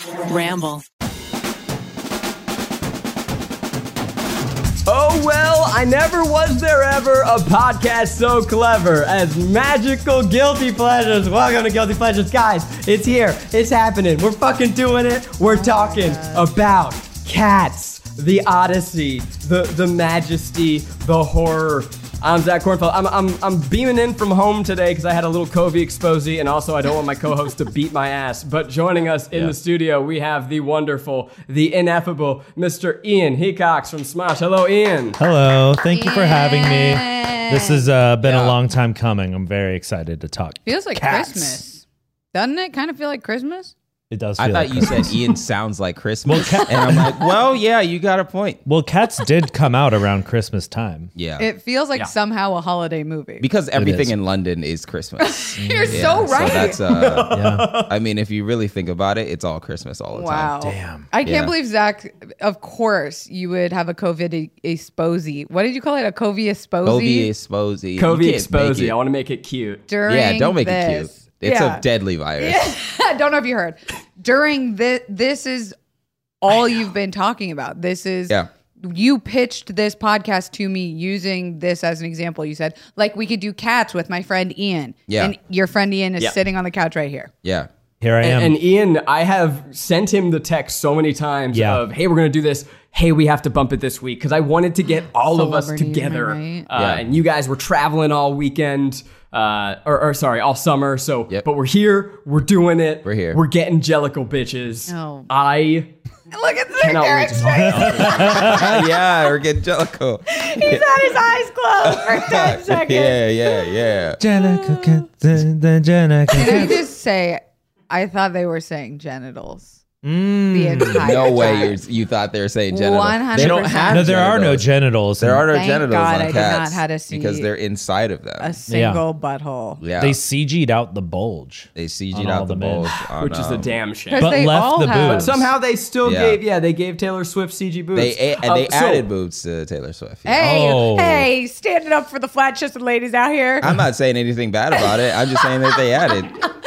Ramble. Oh, well, I never was there ever a podcast so clever as Magical Guilty Pleasures. Welcome to Guilty Pleasures. Guys, it's here. It's happening. We're fucking doing it. We're talking about Cats, the Odyssey, the majesty, the horror. I'm Zach Kornfeld. I'm beaming in from home today because I had a little COVID exposé, and also I don't want my co-host to beat my ass. But joining us in the studio, we have the wonderful, the ineffable Mr. Ian Hecox from Smosh. Hello, Ian. Hello. Thank you for having me. This has been a long time coming. I'm very excited to talk. Feels like Cats. Christmas. Doesn't it kind of feel like Christmas? It does I feel thought like you Christmas. said Ian sounds like Christmas. And I'm like, well, yeah, you got a point. Well, Cats did come out around Christmas time. Yeah. It feels like somehow a holiday movie. Because everything is. in London is Christmas. You're so right. So that's, Yeah. I mean, if you really think about it, it's all Christmas all the Wow. time. Damn. I can't Yeah. believe, Zach, of course, you would have a COVID exposé. What did you call it? A COVID Covey exposé? exposé. COVID exposé. I want to make it cute. During Yeah, don't make it this. cute. It's Yeah. a deadly virus. I don't know if you heard. During this is all you've been talking about. This is you pitched this podcast to me using this as an example. You said, like, we could do Cats with my friend Ian. Yeah. And your friend Ian is Yeah. sitting on the couch right here. Yeah. Here I am. And Ian, I have sent him the text so many times of, hey, we're going to do this. Hey, we have to bump it this week. Because I wanted to get all of us Celebrity, together. right? And you guys were traveling all weekend. All summer. So, but we're here. We're doing it. We're here. We're getting Jellicle bitches. Oh. I Look at cannot wait to talk about it. Yeah, or get Jellicle. He's had his eyes closed for 10 seconds. Yeah. Jenica, the Jenica. Can I just say, I thought they were saying genitals. The entire No way time. you thought they were saying genitals. 100%. They don't have No, there are no genitals. genitals. There are no Thank genitals God on I did cats not have to see because they're inside of them. A single butthole. Yeah. They CG'd out the bulge. They CG'd on all out the the men. bulge. on, Which is a damn shame. Because But they left all the have. boobs. Somehow they still Yeah. gave Taylor Swift CG boobs. They added boobs to Taylor Swift. Yeah. Hey, standing up for the flat-chested ladies out here. I'm not saying anything bad about it. I'm just saying that they added.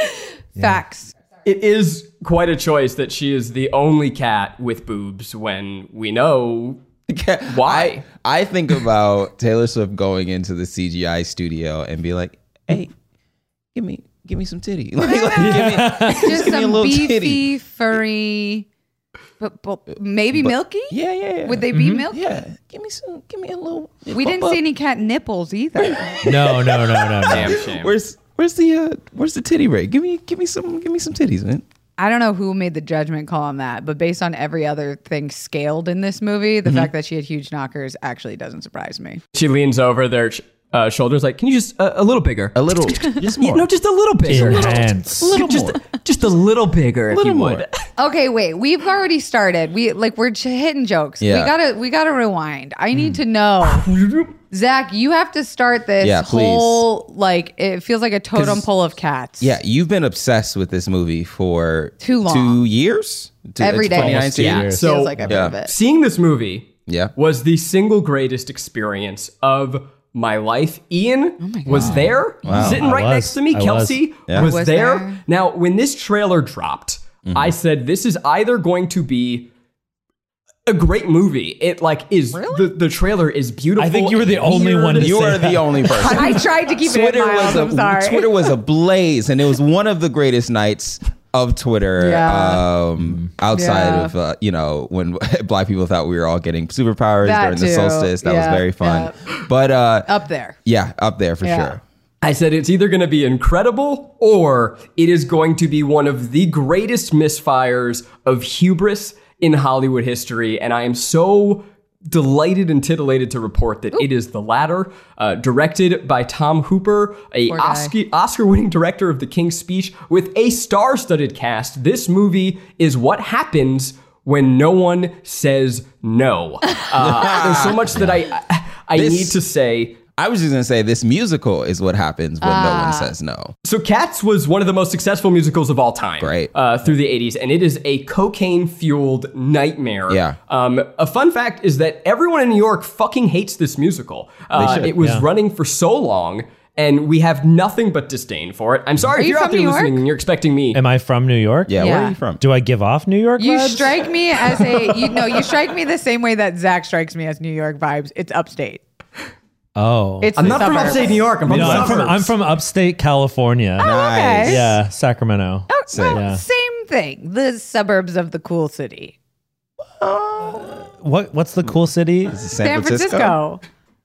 Facts. It is quite a choice that she is the only cat with boobs when we know why. I think about Taylor Swift going into the CGI studio and be like, "Hey, give me some titty. Like, Just give me a some little beefy, titty." furry, but maybe milky? Yeah. Would they be milky? Yeah. Give me a little. We didn't see any cat nipples either. No. Damn shame. Where's the titty ray? Give me some titties, man. I don't know who made the judgment call on that, but based on every other thing scaled in this movie, the fact that she had huge knockers actually doesn't surprise me. She leans over their shoulders like, can you just a little bigger? A little, just more. Yeah, no, just a little bigger. Enhance. Just a little bigger, if you would. Okay, wait. We've already started. We're hitting jokes. Yeah. We gotta rewind. I need to know, Zach. You have to start this please. whole it feels like a totem pole of cats. Yeah, you've been obsessed with this movie for Too long. 2 years. Every day. 2019. Yeah. Feels So like every bit. seeing this movie Yeah. was the single greatest experience of my life. Ian was there, sitting right was. next to me. I was. Kelsey Yeah. was Was there. there. Now, when this trailer dropped, I said, this is either going to be a great movie. It is the trailer is beautiful. I think you were the and only weird. one to You say are the that. only person. I tried to keep Twitter it in miles. I'm sorry. Twitter was ablaze, and it was one of the greatest nights of Twitter. Yeah. Outside of when Black people thought we were all getting superpowers That during the too. solstice, that was Yeah, very fun. yeah. But Up there. up there for Yeah. sure. I said it's either going to be incredible or it is going to be one of the greatest misfires of hubris in Hollywood history. And I am so delighted and titillated to report that it is the latter. Directed by Tom Hooper, a Poor guy. Oscar-winning director of The King's Speech, with a star-studded cast. This movie is what happens when no one says no. There's so much that I need to say. I was just going to say this musical is what happens when no one says no. So Cats was one of the most successful musicals of all time. Great. Through the 80s. And it is a cocaine-fueled nightmare. Yeah. A fun fact is that everyone in New York fucking hates this musical. should, It was yeah. running for so long. and we have nothing but disdain for it. I'm sorry if you're out there listening and you're expecting me. Am I from New York? Yeah, where are you from? Do I give off New York You vibes? strike me as you strike me the same way that Zach strikes me as New York vibes. It's upstate. Oh. I'm not from upstate New York. I'm from the suburbs. I'm from upstate California. Okay. Yeah, Sacramento. Oh, well, Yeah. same thing. The suburbs of the cool city. What's the cool city? San Francisco.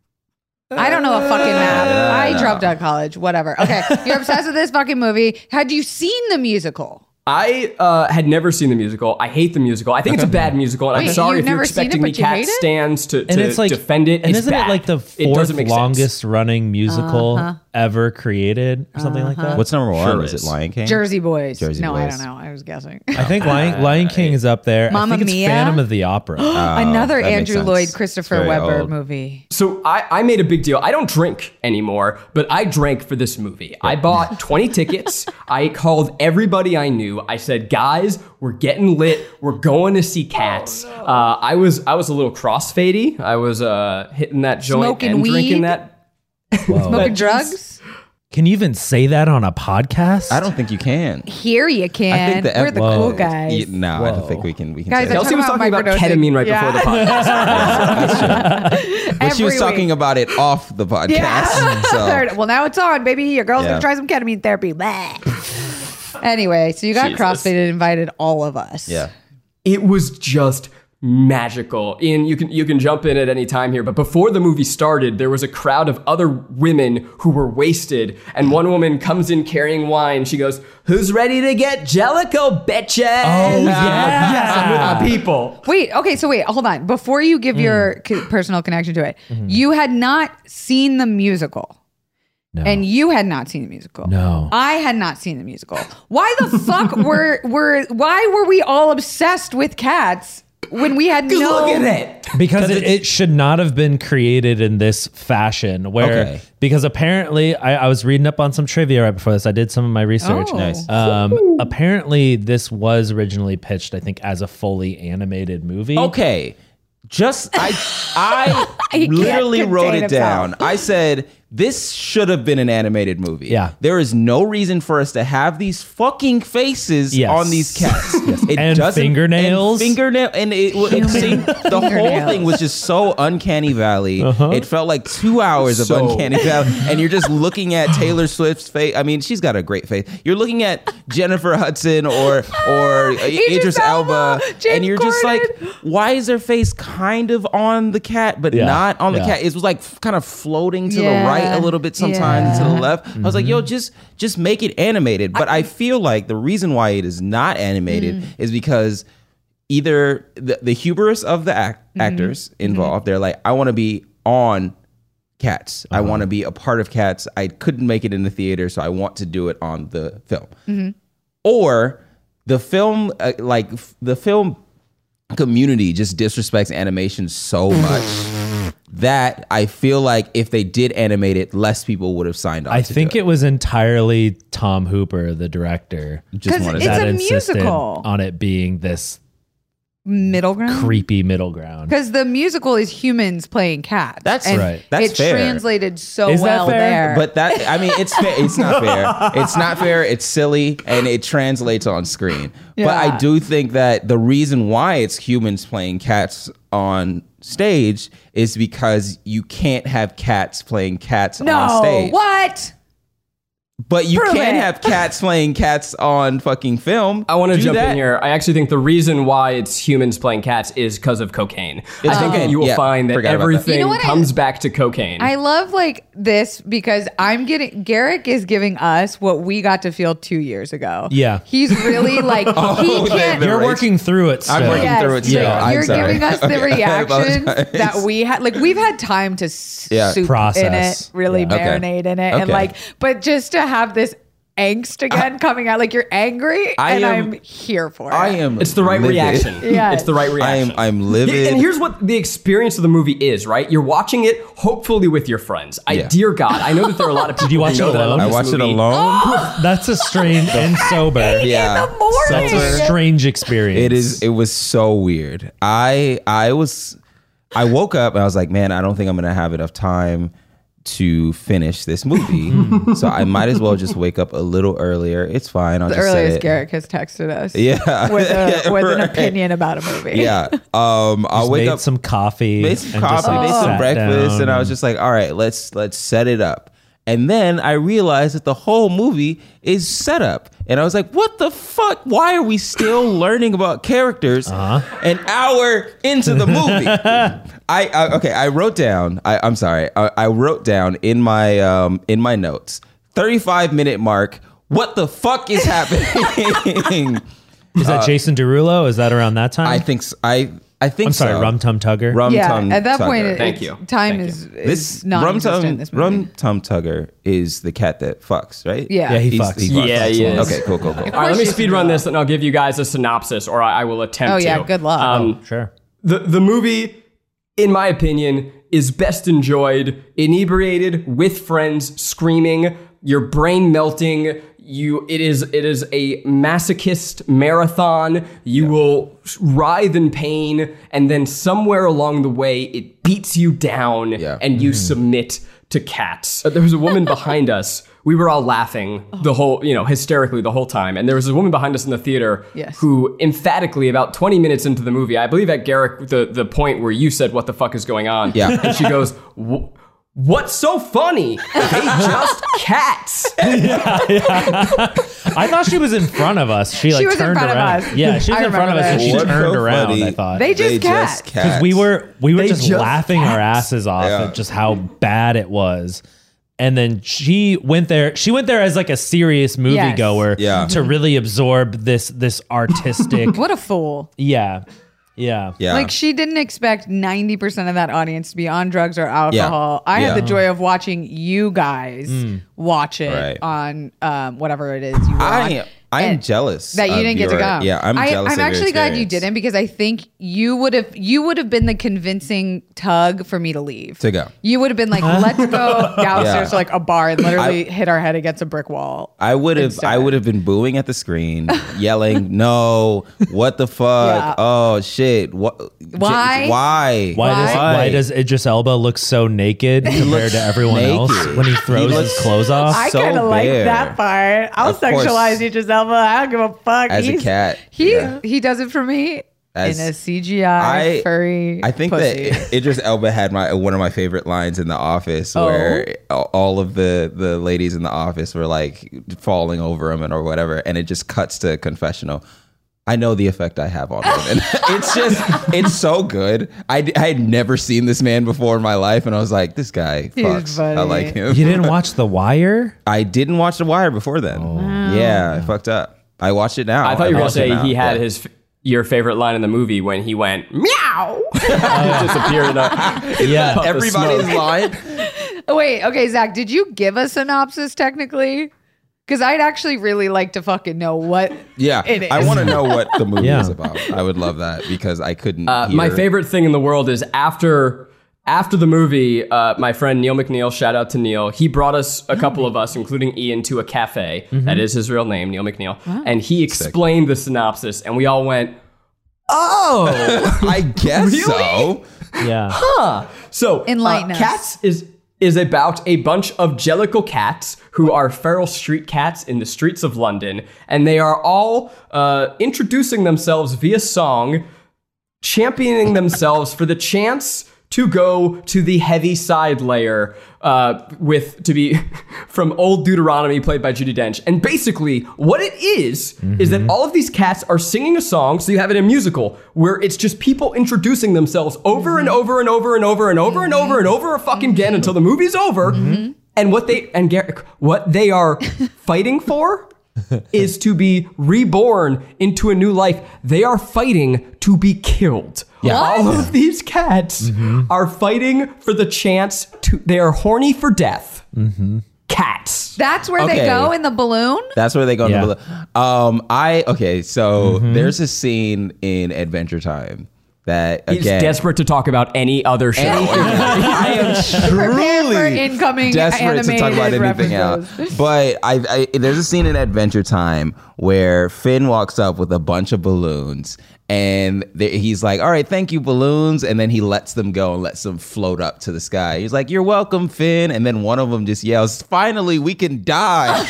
I don't know a fucking map. I dropped out of college. Whatever. Okay, you're obsessed with this fucking movie. Had you seen the musical? I had never seen the musical. I hate the musical. I think it's a bad musical, and Wait, I'm sorry you've if you're never seen expecting it, me but you cat hate it? stands to And it's like defend it. And It's isn't bad. it like the It fourth doesn't make sense. longest running musical ever created or something like that? What's number one? Sure is is. it Lion King? Jersey Boys. Jersey no, I Boys. don't know. I was guessing. I think Lion King is up there. Mamma I think it's Mia? Phantom of the Opera. Another that makes Andrew sense. Lloyd It's Christopher very Webber old. movie. So I made a big deal. I don't drink anymore, but I drank for this movie. I bought 20 tickets. I called everybody I knew. I said, guys, we're getting lit. We're going to see Cats. I was a little crossfadey. I was hitting that joint Smoking and weed? drinking that. Smoking drugs? Can you even say that on a podcast? I don't think you can. Here you I can. think the We're the cool guys. No, I don't think we can. We can Guys, say I'm that. Kelsey was talking about microdosing. ketamine right Yeah. before the podcast. But she was Every talking week. about it off the podcast. Yeah. So. Well, now it's on, baby. Your girl's Yeah. gonna try some ketamine therapy. Blah. Anyway, so you got Jesus. CrossFit and invited all of us. Yeah. It was just magical. Ian, you can jump in at any time here, but before the movie started, there was a crowd of other women who were wasted, and one woman comes in carrying wine. She goes, "Who's ready to get Jellicoe, bitches?" Oh, yeah. Yes, I'm with my people. Wait, hold on. Before you give your personal connection to it, you had not seen the musical. No. And you had not seen the musical. No. I had not seen the musical. Why the fuck why were we all obsessed with Cats when we had no Look at it. Because it should not have been created in this fashion where because apparently I was reading up on some trivia right before this. I did some of my research. Oh. Nice. Apparently this was originally pitched, I think, as a fully animated movie. Okay. I He can't literally wrote contain it down. I said, this should have been an animated movie. Yeah. There is no reason for us to have these fucking faces Yes. on these cats. It And doesn't- fingernails. And it seemed, the whole thing was just so Uncanny Valley. It felt like 2 hours of So- Uncanny Valley. And you're just looking at Taylor Swift's face. I mean, she's got a great face. You're looking at Jennifer Hudson or Idris Elba. Jim And you're just like, Corden. why is their face kind of on the cat, but Yeah. not on the Yeah. cat? It was like kind of floating to the Yeah. right a little bit sometimes, to the left. I was like, Mm-hmm. yo, just make it animated. But I feel like the reason why it is not animated is because either the hubris of the actors involved, they're like, I want to be on Cats. I want to be a part of Cats. I couldn't make it in the theater, so I want to do it on the film. Or the film, the film community just disrespects animation so much that I feel like if they did animate it, less people would have signed on. I to think do it was entirely Tom Hooper, the director, just 'Cause wanted it's to. a insisted musical. on it being this middle ground. creepy middle ground. Because the musical is humans playing cats. That's and right. That's it fair. translated so Is that well fair? there. But that, I mean, it's fair. It's not fair. It's not fair. It's silly, and it translates on screen. But Yeah. I do think that the reason why it's humans playing cats on stage is because you can't have cats playing cats on stage. What? But you Prove can it. have cats playing cats on fucking film. I want to Do jump that. in here. I actually think the reason why it's humans playing cats is because of cocaine. I think that you will Yeah, find that forgot about that. everything You know what comes back to cocaine. I love like this because Garrick is giving us what we got to feel 2 years ago. Yeah. He's really like, he can't. You're rage. working through it still. I'm working through it still. Yeah. I'm You're sorry. giving us the Okay. I reactions apologize. that we had. Like we've had time to soup in Process. it, really Yeah. Okay. marinate in it, and Okay. like, but just to have this angst again coming out, like you're angry, and I'm here for it. I am. it's the right livid. reaction. Yes. It's the right reaction. I'm livid. And here's what the experience of the movie is, right? You're watching it hopefully with your friends. Yeah. Dear God, I know that there are a lot of people Did you watch who know it that I love alone? I this watched it movie. alone. That's a strange and sober. Yeah. in the morning. That's a strange experience. It was so weird. I woke up and I was like, man, I don't think I'm gonna have enough time to finish this movie. So I might as well just wake up a little earlier. It's fine. I'll The just say earliest it. Garrick has texted us. Yeah. With an Right. opinion about a movie. Yeah. I'll wake made up, some coffee, made some and coffee, just, like, made some sat breakfast, down and I was just like, all right, let's set it up. And then I realized that the whole movie is set up. And I was like, what the fuck? Why are we still learning about characters an hour into the movie? I wrote down, I'm sorry. I wrote down in my notes, 35-minute mark, what the fuck is happening? Is that Jason Derulo? Is that around that time? I think I'm sorry, so. Rum Tum Tugger. Rum Yeah, Tum at that Tugger. point, Thank you. Time Thank is This non-existent in this movie. Rum Tum Tugger is the cat that fucks, right? Yeah. Yeah, he He's- fucks. Yeah, he is. Okay, cool. All right, let me Jason speed run Derulo. this, and I'll give you guys a synopsis, or I will attempt Oh, to. yeah, good luck. Sure. The movie, in my opinion, is best enjoyed inebriated with friends, screaming, your brain melting. It is a masochist marathon. You will writhe in pain, and then somewhere along the way, it beats you down, and you submit to cats. There was a woman behind us. We were all laughing the whole, hysterically the whole time. And there was a woman behind us in the theater who emphatically, about 20 minutes into the movie, I believe at Garrick, the point where you said, what the fuck is going on? Yeah. And she goes, what's so funny? They just cats. I thought she was in front of us. She was in turned front of around. us. Yeah, she was I in front of us and remember she that. What's turned so around, funny? I thought. They just cats. Because we were just just laughing our asses off at just how bad it was. And then she went there as like a serious moviegoer to really absorb this artistic. What a fool. Yeah. Like, she didn't expect 90% of that audience to be on drugs or alcohol. I had the joy of watching you guys watch it on whatever it is you want. I am jealous that you didn't get to go. Yeah, I'm jealous. I'm of actually your glad you experience. didn't, because I think you would have been the convincing tug for me to leave. To go. You would have been like, let's go downstairs Yeah. to like a bar and literally hit our head against a brick wall. I would have been booing at the screen, yelling, "No! What the fuck? Yeah. Oh shit! What? Why? Why does Idris Elba look so naked compared to everyone else naked. when he throws his clothes off? I so kind of like bare. that part. I'll Of course. sexualize Idris Elba. I don't give a fuck. As a cat, He does it for me As- in a CGI furry. I think pussy. that Idris Elba had one of my favorite lines in The Office, where all of the ladies in the office were like falling over him or whatever, and it just cuts to a confessional. I know the effect I have on women. It's so good. I had never seen this man before in my life, and I was like, this guy fucks. funny. I like him. You didn't watch The Wire? I didn't watch The Wire before then. Yeah, I fucked up. I watched it now. I thought you were going to watch it say now. he had Yeah. your favorite line in the movie when he went, meow. It disappeared in a Yeah. puff of Everybody's smoke. lying. Oh, wait, okay, Zach, did you give a synopsis technically? Because I'd actually really like to fucking know what Yeah, it is. I want to know what the movie Yeah. is about. I would love that because I couldn't. My hear- favorite thing in the world is after the movie, my friend Neil McNeil, shout out to Neil, he brought us, a couple of us, including Ian, to a cafe. That is his real name, Neil McNeil. And he explained the synopsis, and we all went, oh! I guess so. Yeah. So, Enlighten us. Cats is about a bunch of jellicle cats who are feral street cats in the streets of London, and they are all introducing themselves via song, championing themselves for the chance to go to the heavy side layer to be from Old Deuteronomy, played by Judi Dench. And basically, what it is that all of these cats are singing a song, so you have it in a musical, where it's just people introducing themselves over and over and over and over and over and over and over fucking again until the movie's over. And what they are fighting for is to be reborn into a new life. They are fighting to be killed. Yeah. All of these cats are fighting for the chance to. They are horny for death. Cats. That's where they Okay. go in the balloon? That's where they go. Yeah. In the balloon. So there's a scene in Adventure Time that He's again. desperate to talk about any other show. I am Prepare for truly incoming desperate to talk about animated anything references. else. But there's a scene in Adventure Time where Finn walks up with a bunch of balloons, And he's like, all right, thank you, balloons. And then he lets them go and lets them float up to the sky. He's like, you're welcome, Finn. And then one of them just yells, finally, we can die.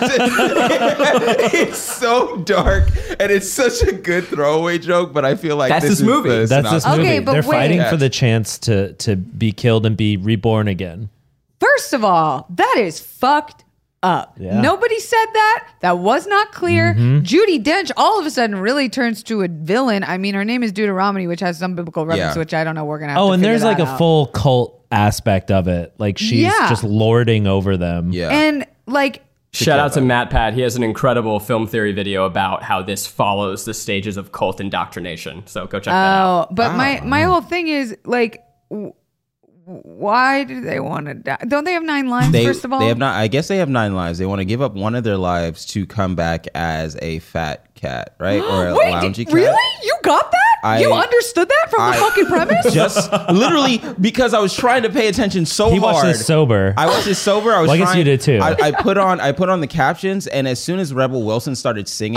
It's so dark. And it's such a good throwaway joke, but I feel like that's this movie. That's this movie. Okay, but they're fighting wait. for the chance to be killed and be reborn again. First of all, that is fucked up. Yeah. Nobody said that. That was not clear. Judi Dench all of a sudden really turns to a villain. I mean, her name is Deuteronomy, which has some biblical reference, which I don't know. We're gonna have to and figure there's like that a out. full cult aspect of it. Like she's just lording over them. Yeah. And like, Shout out to Matt Pad. He has an incredible film theory video about how this follows the stages of cult indoctrination. So go check that out. but my whole thing is like, why do they want to die? Don't they have 9 lives? First of all, they have not. I guess they have 9 lives. They want to give up one of their lives to come back as a fat cat, right, or a loungy cat. Really? You got that? You understood that from the fucking premise? Just literally because I was trying to pay attention so He hard. watched this sober. I watched this sober. I was. Well, I guess trying, you did too. I put on the captions, and as soon as Rebel Wilson started singing,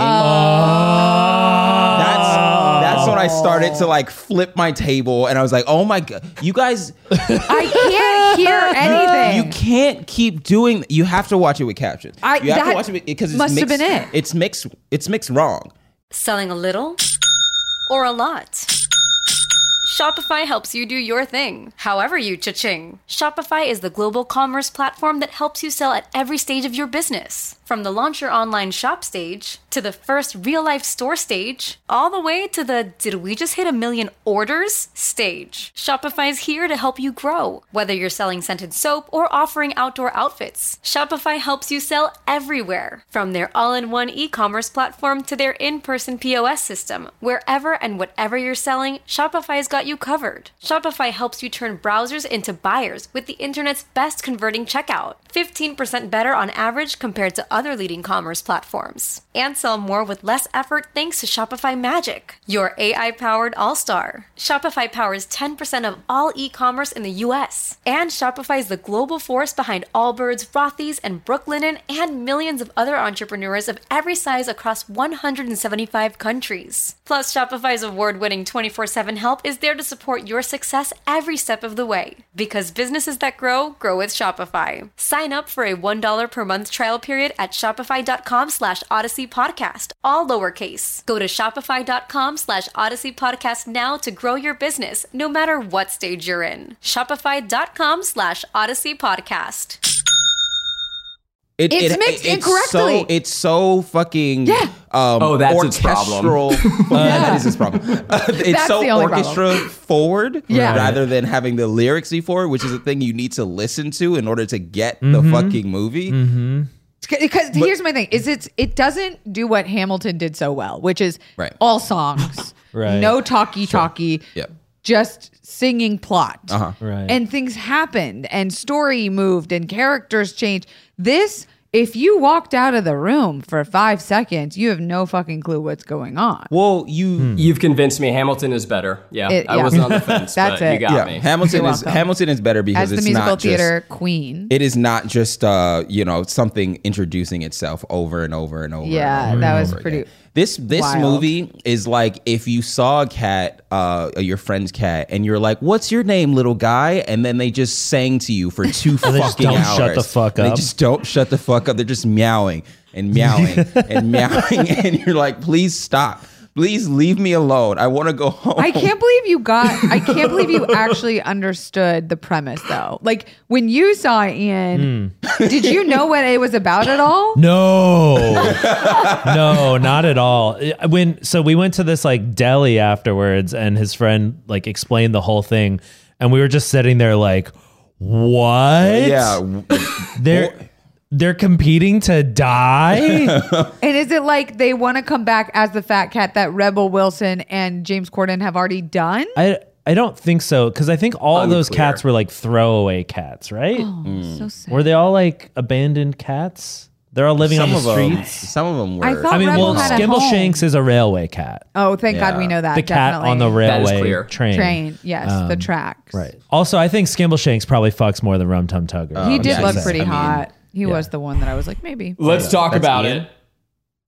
that's when I started to like flip my table, and I was like, "Oh my god, you guys! I can't hear anything. You can't keep doing. You have to watch it with captions. You have to watch it because must have been it. It's mixed. It's mixed wrong. Selling a little or a lot? Shopify helps you do your thing, however you cha-ching. Shopify is the global commerce platform that helps you sell at every stage of your business. From the launch your online shop stage, to the first real-life store stage, all the way to the did we just hit 1 million orders stage. Shopify's here to help you grow. Whether you're selling scented soap or offering outdoor outfits, Shopify helps you sell everywhere. From their all-in-one e-commerce platform to their in-person POS system, wherever and whatever you're selling, Shopify's got you covered. Shopify helps you turn browsers into buyers with the internet's best converting checkout. 15% better on average compared to other leading commerce platforms. And sell more with less effort thanks to Shopify Magic, your AI-powered all-star. Shopify powers 10% of all e-commerce in the US. And Shopify is the global force behind Allbirds, Rothy's, and Brooklinen, and millions of other entrepreneurs of every size across 175 countries. Plus, Shopify's award-winning 24/7 help is there to support your success every step of the way. Because businesses that grow with Shopify. Sign up for a $1 per month trial period at shopify.com/Odyssey Podcast, all lowercase. Go to shopify.com/Odyssey Podcast now to grow your business, no matter what stage you're in. Shopify.com/Odyssey Podcast. It's mixed incorrectly. It's so fucking that's its problem. orchestral. That is its problem. It's That's so the only orchestra forward Yeah. rather than having the lyrics be forward, which is a thing you need to listen to in order to get the fucking movie. Because here's my thing: it doesn't do what Hamilton did so well, which is all songs, no talkie, just singing plot, and things happened, and story moved, and characters changed. This, if you walked out of the room for 5 seconds, you have no fucking clue what's going on. Well, you've convinced me. Hamilton is better. I wasn't on the fence. That's but it. You got me. Hamilton is better because as the it's musical not theater just, queen. It is not just something introducing itself over and over and over. Yeah, and over that and was over pretty. again. This wild. movie is like if you saw a cat, your friend's cat, and you're like, "What's your name, little guy?" And then they just sang to you for 2 fucking don't hours. shut the fuck up. They just don't shut the fuck up. They're just meowing and meowing and meowing, and you're like, "Please stop." Please leave me alone. I want to go home. I can't believe you actually understood the premise though. Like when you saw Ian, did you know what it was about at all? No, not at all. So we went to this like deli afterwards, and his friend like explained the whole thing, and we were just sitting there like, what? Yeah. They're competing to die? And is it like they want to come back as the fat cat that Rebel Wilson and James Corden have already done? I don't think so, because I think all those cats were like throwaway cats, right? Oh, so sad. Were they all like abandoned cats? They're all living on the streets? Some of them were. I thought Rebel had a Skimbleshanks is a railway cat. Oh, thank God we know that. The cat definitely. on the That is railway clear. train. Yes, the tracks. Right. Also, I think Skimbleshanks probably fucks more than Rum Tum Tugger. He did yeah, look yeah. pretty I mean, hot. He was the one that I was like, maybe. Let's talk That's about Ian? it.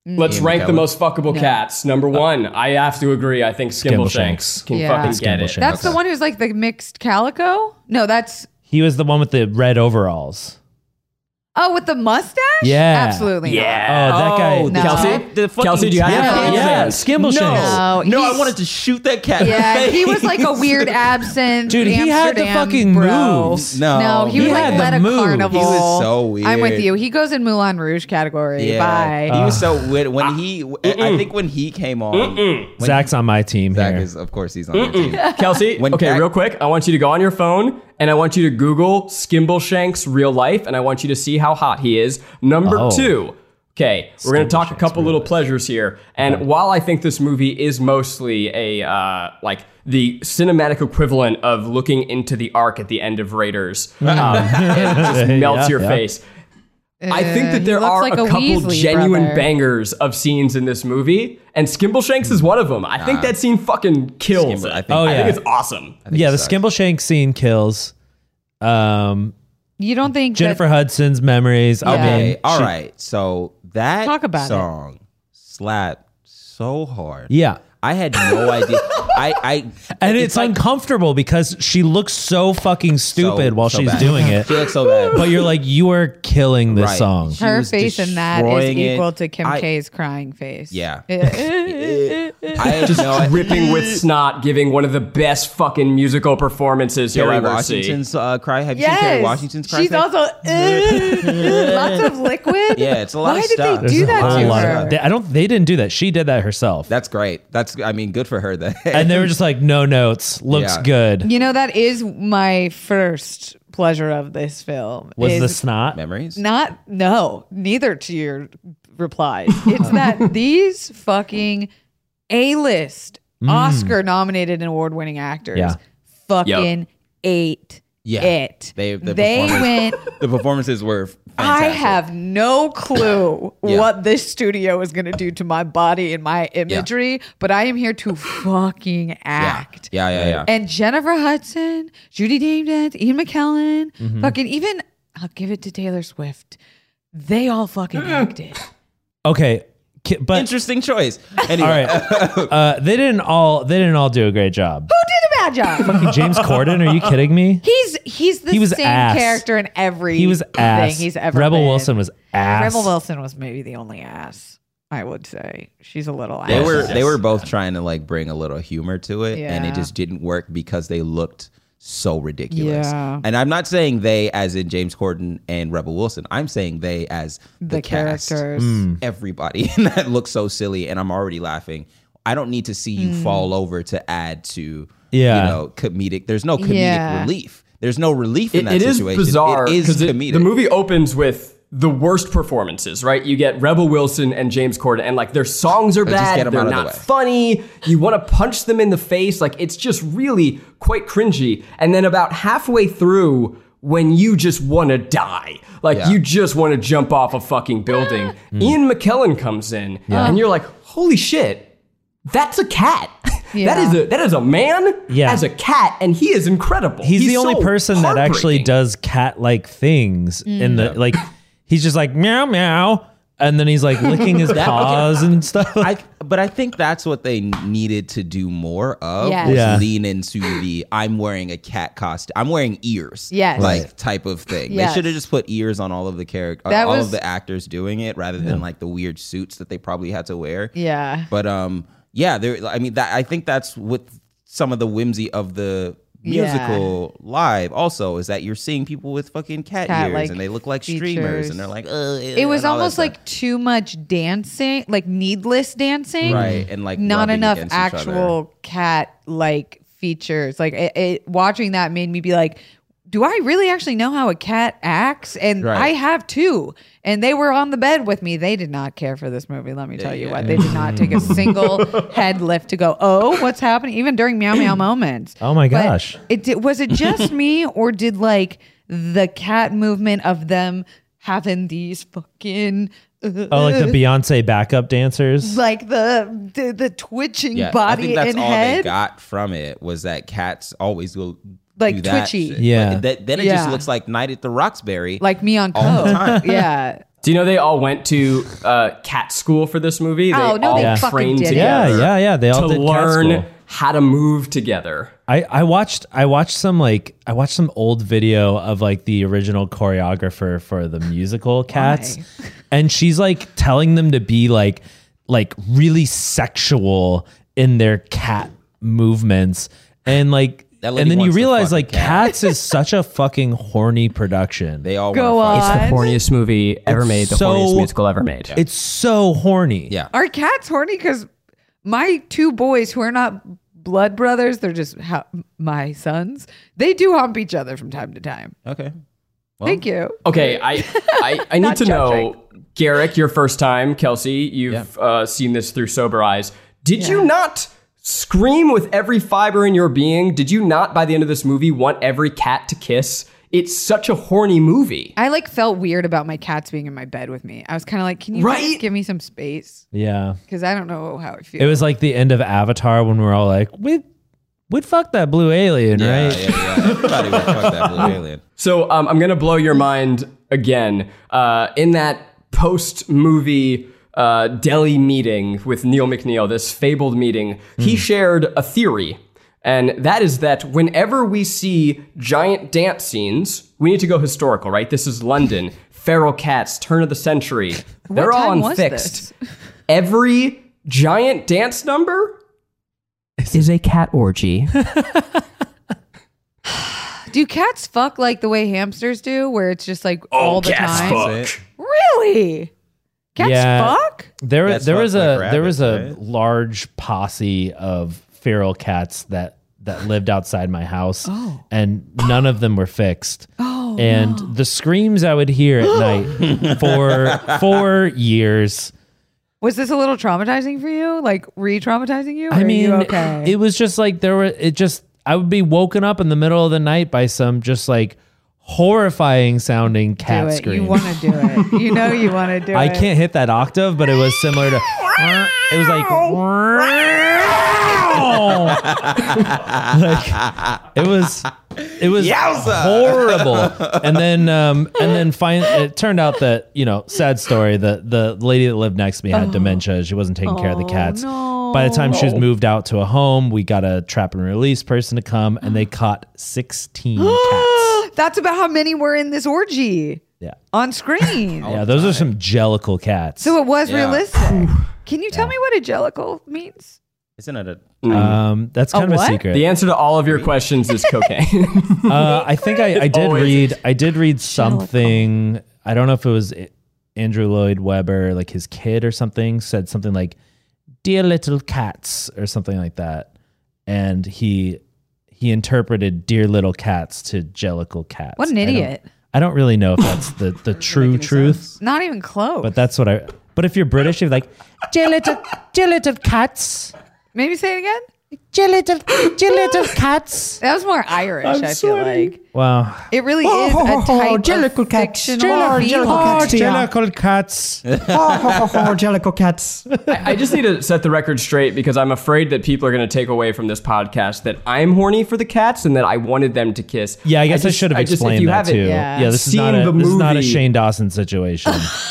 Let's rank the most fuckable cats. Number 1, I have to agree. I think Skimbleshanks can fucking get it. That's the one who's like the mixed calico? No, that's... He was the one with the red overalls. Oh, with the mustache? Yeah. Absolutely not. Oh, that guy. No. Kelsey, do you have Yeah, Skimbleshanks. No, I wanted to shoot that cat. Yeah, he was like a weird absent Dude, he had the Amsterdam fucking bro. moves. No, he was like had the led a moves. carnival. He was so weird. I'm with you. He goes in Moulin Rouge category. Yeah. Bye. He was so weird. When I think when he came on, Zach's on my team Zach here. is, of course, he's on your team. Kelsey, real quick. I want you to go on your phone and I want you to Google Skimbleshanks real life and I want you to see how hot he is. Number 2. Okay, we're going to talk a couple little pleasures here. And while I think this movie is mostly a, like, the cinematic equivalent of looking into the Ark at the end of Raiders, it just melts your face. I think that there are like a couple Weasley genuine brother. bangers of scenes in this movie, and Skimbleshanks is one of them. I think that scene fucking kills it. I think- I think it's awesome. Yeah, the Skimbleshanks scene kills. You don't think Jennifer that, Hudson's memories. I Okay, mean, all right. So that Talk about it. song slapped so hard. Yeah. I had no idea. And it's like uncomfortable because she looks so fucking stupid while so she's bad. doing it. She looks so bad. But you're like, you are killing this Right. song. She her was face in that is destroying it. equal to Kim K's crying face. Yeah. I I had no Dripping with snot, giving one of the best fucking musical performances you'll Kerry ever Washington's see. cry. Have you seen Kerry Washington's cry? She's also lots of liquid. Yeah, it's a lot Why of did stuff. they do There's a that whole to lot her? of- they didn't do that. She did that herself. That's great. Good for her. And they were just like, no notes. Looks Yeah. good. You know, that is my first pleasure of this film. Was is the snot? memories. neither to your replies. It's that these fucking A-list Oscar nominated and award-winning actors Yeah. fucking ate it. They went. The performances were fantastic. I have no clue Yeah. what this studio is going to do to my body and my imagery, but I am here to fucking act. Yeah. And Jennifer Hudson, Judi Dench, Ian McKellen, Mm-hmm. fucking even, I'll give it to Taylor Swift. They all fucking acted. Okay. But Interesting choice. Anyway, all right. They didn't all do a great job. Who did a bad job? Fucking James Corden, are you kidding me? He's the He was same ass. character in every He was ass. thing he's ever Rebel been. Wilson was ass. Rebel Wilson was maybe the only ass, I would say. She's a little ass. they were both trying to like bring a little humor to it, and it Yeah. just didn't work because they looked so ridiculous. Yeah. And I'm not saying they as in James Corden and Rebel Wilson. I'm saying they as the cast. characters. Everybody in that looks so silly, and I'm already laughing. I don't need to see you fall over to add to comedic. There's no comedic Yeah. relief. There's no relief in that It is situation. bizarre It is because comedic. the movie opens with the worst performances, right? You get Rebel Wilson and James Corden, and like their songs are just get bad, 'em they're out of the not way. funny. You want to punch them in the face, like it's just really quite cringy. And then about halfway through, when you just want to die, like Yeah. you just want to jump off a fucking building, Ian McKellen comes in, and you're like, "Holy shit, that's a cat." Yeah. That is a man Yeah. as a cat, and he is incredible. He's the only so person that actually heartbreaking. does cat-like things in the like. He's just like meow meow, and then he's like licking his paws and stuff. But I think that's what they needed to do more of. Yes. Was Yeah. lean into the I'm wearing a cat costume. I'm wearing ears. Yes. Like type of thing. Yes. They should have just put ears on all of the characters, That all was- of the actors doing it, rather than like the weird suits that they probably had to wear. Yeah. But I think that's what some of the whimsy of the musical live also is that you're seeing people with fucking cat ears Cat-like and they look like features. streamers and they're like It was almost like too much dancing, like needless dancing. right and like Not rubbing enough against each other. actual cat like features. Like watching that made me be like, do I really actually know how a cat acts? And Right. I have too. And they were on the bed with me. They did not care for this movie. Let me tell you what. They did not take a single head lift to go, oh, what's happening? Even during meow meow moments. Oh my But gosh. was it just me, or did like the cat movement of them having these fucking Oh, like the Beyonce backup dancers. like the twitching Yeah, body I think that's and all head? they got from it was that cats always will Like do that twitchy. shit. Yeah. But then it Yeah. just looks like Night at the Roxbury. Like me on all the coke. time. Yeah. Do you know they all went to cat school for this movie? They Oh, no, all they fucking trained did it. together. Yeah. They all to did cat learn school. how to move together. I watched some old video of like the original choreographer for the musical Cats, and she's like telling them to be like really sexual in their cat movements, and like That lady and then you wants to realize fuck a like cat. Cats is such a fucking horny production. They all Go wanna It's fuck. the on. horniest movie ever made, the so- horniest musical ever made. It's so horny. Yeah. Are cats horny? Because my 2 boys who are not blood brothers, they're just my sons. They do hump each other from time to time. Okay. Thank you. Okay, I need Not to know, judging. Garrick, your first time, Kelsey, you've seen this through sober eyes. Did you not scream with every fiber in your being? Did you not, by the end of this movie, want every cat to kiss? It's such a horny movie. I like felt weird about my cats being in my bed with me. I was kind of like, can you guys Right? give me some space? Yeah. Because I don't know how it feels. It was like the end of Avatar when we were all like, we'd fuck that blue alien, Yeah, right? yeah. Everybody would fuck that blue alien. So I'm going to blow your mind again. In that post-movie deli meeting with Neil McNeil, this fabled meeting, he shared a theory. And that is that whenever we see giant dance scenes, we need to go historical, right? This is London, feral cats, turn of the century. They're all time was unfixed. Every giant dance number is a cat orgy. Do cats fuck like the way hamsters do, where it's just like all the cats time? fuck. That's it. Really? Cats Yeah. fuck? There Cats was fuck a like there was a rabbits, right? large posse of feral cats that lived outside my house, and none of them were fixed. Oh, and the screams I would hear at night for 4 years. Was this a little traumatizing for you? Like re-traumatizing you? Or I are mean, you okay? it was just like I would be woken up in the middle of the night by some just like horrifying sounding cat do it. scream. You want to do it. You know you want to do I it. can't hit that octave, but it was similar to. It was like. It was horrible. And then finally, it turned out that, sad story, that the lady that lived next to me had dementia. She wasn't taking care of the cats. no. By the time she was moved out to a home, we got a trap and release person to come, and they caught 16 cats. That's about how many were in this orgy Yeah. on screen. Yeah, those are some jellicle cats. So it was Yeah. realistic. Can you tell me what a jellicle means? Isn't it a... That's kind of a what? secret. The answer to all of your questions is cocaine. I think I did Always. read. I did read something. I don't know if it was Andrew Lloyd Webber, like his kid or something, said something like "Dear little cats" or something like that, and he interpreted "Dear little cats" to jellicle cats. What an idiot. I don't really know if that's the true truth, Not even close. but that's what I. But if you're British, you're like "Dear little cats." Maybe say it again. Dear little cats. That was more Irish, I feel like. Wow. It really is a type jellicle of cats. fictional Jellicle cats. being. Jellicle cats. Jellicle cats. I just need to set the record straight because I'm afraid that people are going to take away from this podcast that I'm horny for the cats and that I wanted them to kiss. Yeah, I guess I just- should have if explained you that haven't too. Yeah. Yeah, this is not seen a the this is not a movie- Shane Dawson situation.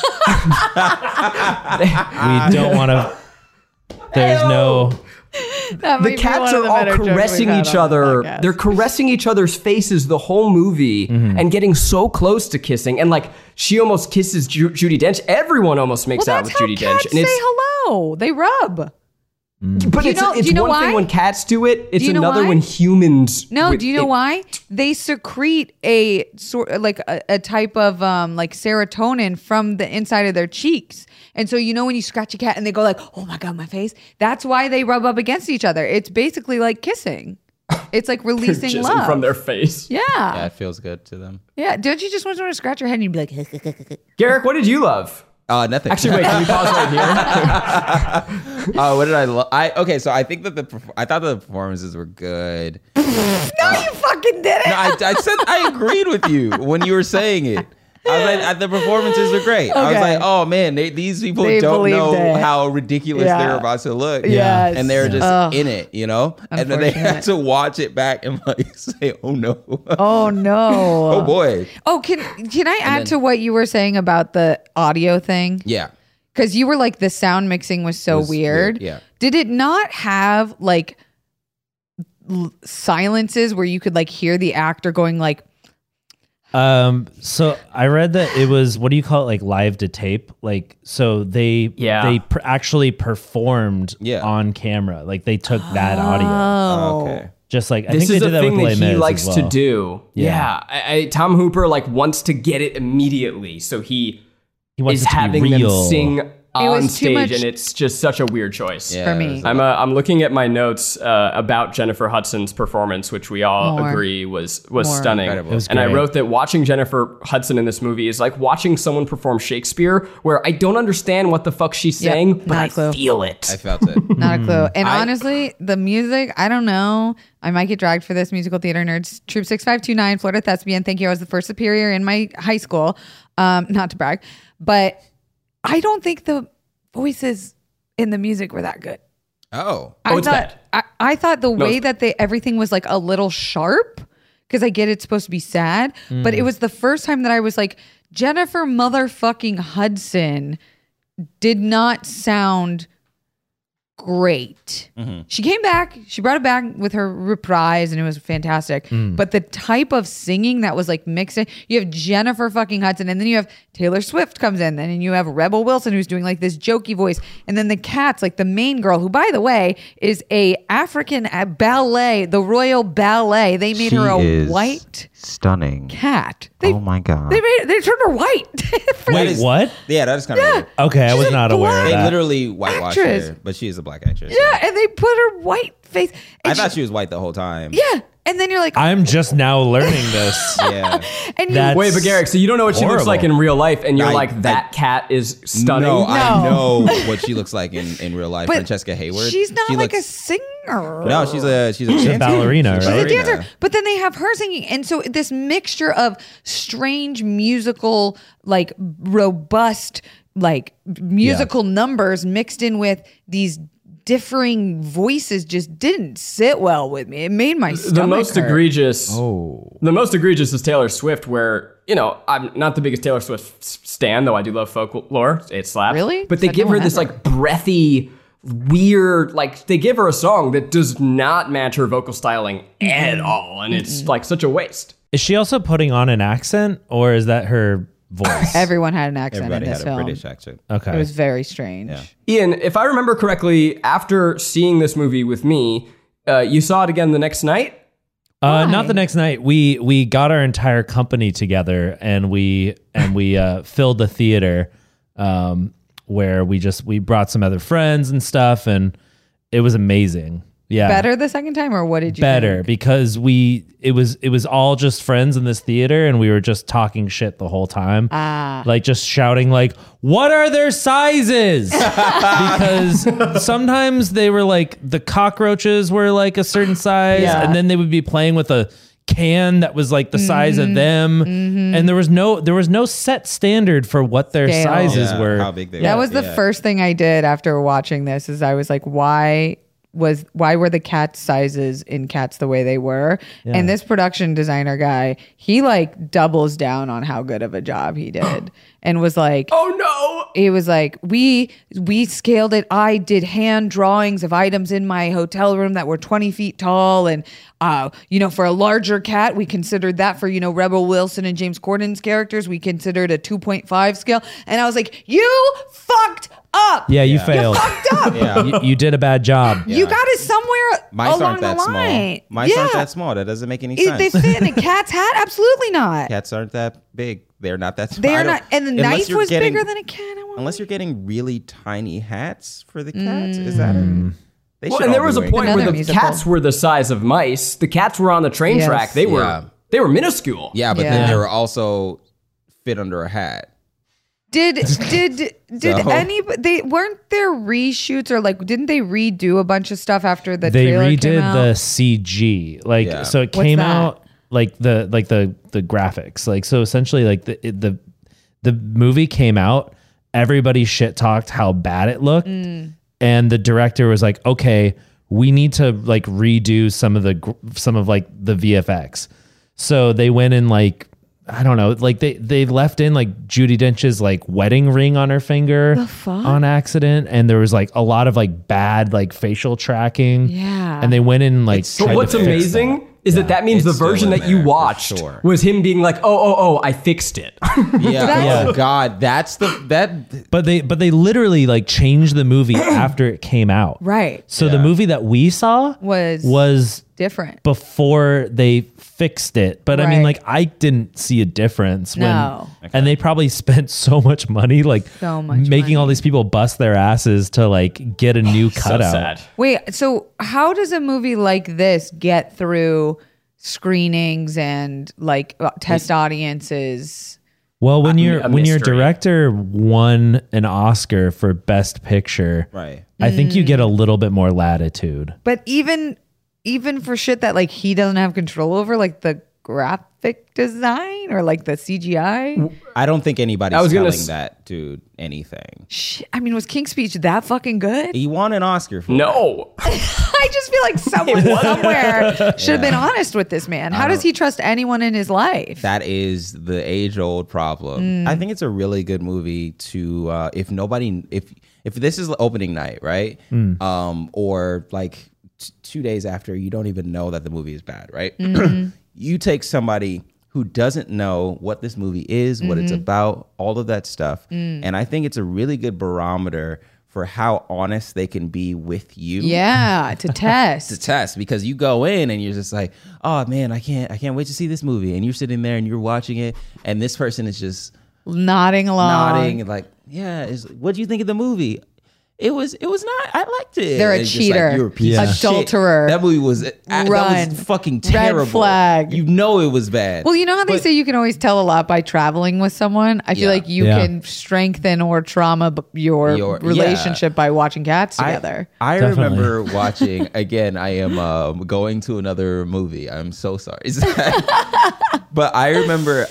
We don't want to. There's no. That might The be cats one of are the all better jokes caressing we've had each on the other. podcast. They're caressing each other's faces the whole movie and getting so close to kissing. And like she almost kisses Judi Dench. Everyone almost makes Well, out that's with how Judi cats Dench. And say hello. They rub. but Do you it's, know- it's do you know one why? thing when cats do it. It's Do you know another why? when humans. No, with do you know it- why? They secrete a sort like a type of like serotonin from the inside of their cheeks. And so when you scratch a cat and they go like, "Oh my god, my face." That's why they rub up against each other. It's basically like kissing. It's like releasing jizzing love from their face. Yeah, Yeah. it feels good to them. Yeah. Don't you just want to scratch your head and you'd be like, Garrick, what did you love? Nothing. Actually, wait. Can we pause right here? What did I love? Okay, so I think that I thought the performances were good. "No, you fucking did it." No, I said I agreed with you when you were saying it. I was like, the performances are great. I was Okay. like, oh man, these people They don't know believed it. how ridiculous Yeah. they're about to look. Yes. And they're just Ugh. in it, you know? And then they have Unfortunate. to watch it back and like say, oh no. Oh no. Oh boy. Oh, can I add to what you were saying about the audio thing? Yeah. Because you were like, the sound mixing was so It was weird. weird, yeah. Did it not have like silences where you could like hear the actor going like, So I read that it was, what do you call it? Like live to tape. Like, so they actually performed Yeah. on camera. Like they took that audio. oh, Okay. Just like, I This think they is did a that thing with Les that he Mis likes as to well. do. Yeah. Tom Hooper like wants to get it immediately, so he wants is it to be having them real. sing on was too stage, much- and it's just such a weird choice. Yeah, For me. it was a I'm looking at my notes about Jennifer Hudson's performance, which we all More. agree was More. stunning. Incredible. It was And I great. wrote that watching Jennifer Hudson in this movie is like watching someone perform Shakespeare, where I don't understand what the fuck she's Yep, saying, not but I a clue. feel it. I felt it. not a clue. And I- honestly, the music, I don't know. I might get dragged for this, musical theater nerds. Troop 6529, Florida Thespian. Thank you. I was the first superior in my high school. Not to brag, but I don't think the voices in the music were that good. Oh. Oh, it's thought, bad. I thought the way it's that everything was like a little sharp, because I get it's supposed to be sad, but it was the first time that I was like, Jennifer motherfucking Hudson did not sound great. She came back, she brought it back with her reprise, and it was fantastic. But the type of singing that was like mixing, you have Jennifer fucking Hudson, and then you have Taylor Swift comes in, and then you have Rebel Wilson who's doing like this jokey voice, and then the Cats, like the main girl, who by the way is a African ballet, the Royal Ballet. They made her a white stunning. cat. They, Oh my god. They turned her white. For Wait, this- what? Yeah, that is kind of weird. Okay, I She's was a not aware of black- They that. literally whitewashed Actress. her, but she is a black actress. Yeah, and they put her white face. I And thought she was white the whole time. yeah, and then you're like, I'm just now learning this. Yeah. and you, That's- Wait, but Garrick, so you don't know what she looks horrible. like in real life, and you're I- like, that cat is stunning? No, I No. know what she looks like in real life. but Francesca Hayward. she's not She like a looks- singer. No, she's a dancer. ballerina, She's a right? She's a dancer, but then they have her singing, and so this mixture of strange musical, like robust, like musical numbers mixed in with these differing voices just didn't sit well with me. It made my stomach The most hurt. egregious. The most egregious is Taylor Swift, where I'm not the biggest Taylor Swift stan, though I do love folklore. It slaps. Really? But they Said give no her one this ever. like breathy, weird, like they give her a song that does not match her vocal styling at all, and it's like such a waste. Is she also putting on an accent, or is that her voice? Everyone had an accent Everybody in this had a film. British accent. Okay. It was very strange. Yeah. Ian, if I remember correctly, after seeing this movie with me, you saw it again the next night. Not the next night. We got our entire company together and we filled the theater, where we brought some other friends and stuff, and it was amazing. Yeah, Better the second time, or what did you better think? because it was all just friends in this theater, and we were just talking shit the whole time, like just shouting like, "What are their sizes?" Because sometimes they were like the cockroaches were like a certain size, Yeah. and then they would be playing with a can that was like the size of them, and there was no set standard for what their Scale. sizes Yeah, were. how big they That were. was the Yeah. first thing I did after watching this. Is I was like, why were the cat sizes in Cats the way they were? And this production designer guy, he like doubles down on how good of a job he did, and was like, Oh no! it was like we scaled it. I did hand drawings of items in my hotel room that were 20 feet tall, and for a larger cat, we considered that. For Rebel Wilson and James Corden's characters, we considered a 2.5 scale. And I was like, you fucked up. Yeah, you failed. Fucked up. Yeah. You did a bad job. You got it somewhere Mice along aren't that the small. line. Mice aren't that small. That doesn't make any sense. They fit in a cat's hat? Absolutely not. Cats aren't that big. They're not that small. They I are don't- not. And the unless knife you're was getting- bigger than a cat. Unless you're getting really tiny hats for the cats. Is that Mm. it? They Well, should and there all be was a wearing point that. where Another the musical. cats were the size of mice. The cats were on the train Yes. track. They were Yeah. minuscule. Yeah, but Yeah. then they were also fit under a hat. Did So- any? They weren't there reshoots, or like didn't they redo a bunch of stuff after the They trailer came redid out? the CG, Yeah. so it What's came that? out like the graphics, like so essentially like the the movie came out, everybody shit talked how bad it looked. And the director was like, okay, we need to like redo some of the VFX. So they went in like, I don't know, like they left in like Judi Dench's like wedding ring on her finger on accident. And there was like a lot of like bad like facial tracking. Yeah. And they went in like, So what's amazing is that means the It's still version in that you there, for watched sure. was him being like, oh, I fixed it. Yeah. Oh God, that. But they literally like changed the movie after it came out. Right. So the movie that we saw was different before they fixed it. But I mean, Right. like, I didn't see a difference No. and they probably spent so much money, like So much making all money. these people bust their asses to like get a new So cutout. sad. Wait, so how does a movie like this get through screenings and like test audiences? Well, when your mystery. director won an Oscar for Best Picture, Right. I think you get a little bit more latitude. But even for shit that like he doesn't have control over, like the graphic design or like the CGI. I don't think anybody's I was gonna telling that dude anything. Shit, I mean, was King's Speech that fucking good? He won an Oscar for it. No. I just feel like someone somewhere should have been honest with this man. How does he trust anyone in his life? That is the age-old problem. I think it's a really good movie to if this is opening night, right? Or like 2 days after, you don't even know that the movie is bad, right? You take somebody who doesn't know what this movie is, what it's about, all of that stuff, and I think it's a really good barometer for how honest they can be with you. Yeah, to test. To test, because you go in and you're just like, oh man, I can't wait to see this movie, and you're sitting there and you're watching it, and this person is just Nodding along. nodding and like, yeah, what do you think of the movie? It was not. I liked it. They're a And it's just cheater. Like, you're a piece of shit. Adulterer. That movie was that Run. was fucking Red terrible. flag. You know it was bad. Well, you know how they But- say you can always tell a lot by traveling with someone? I feel Yeah. like you Yeah. can strengthen or trauma your relationship by watching Cats together. I Definitely. remember watching again. I am going to another movie. I'm so sorry, but I remember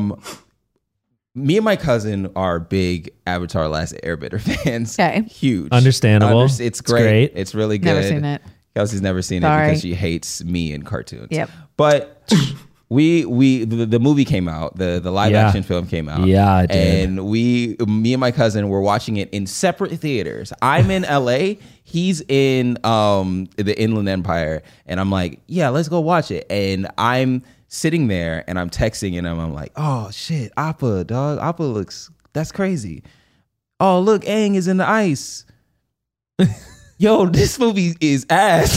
me and my cousin are big Avatar: Last Airbender fans. Okay. Huge, Understandable. It's It's great. great. It's really good. Never seen it. Kelsey's never seen Sorry. it because she hates me and cartoons. Yep. But the movie came out. The live Yeah. action film came out. Yeah, it did. And me and my cousin were watching it in separate theaters. I'm in LA. He's in the Inland Empire, and I'm like, yeah, let's go watch it. And I'm sitting there and I'm texting and I'm like, oh shit, Appa, dog. Appa that's crazy. Oh, look, Aang is in the ice. Yo, this movie is ass.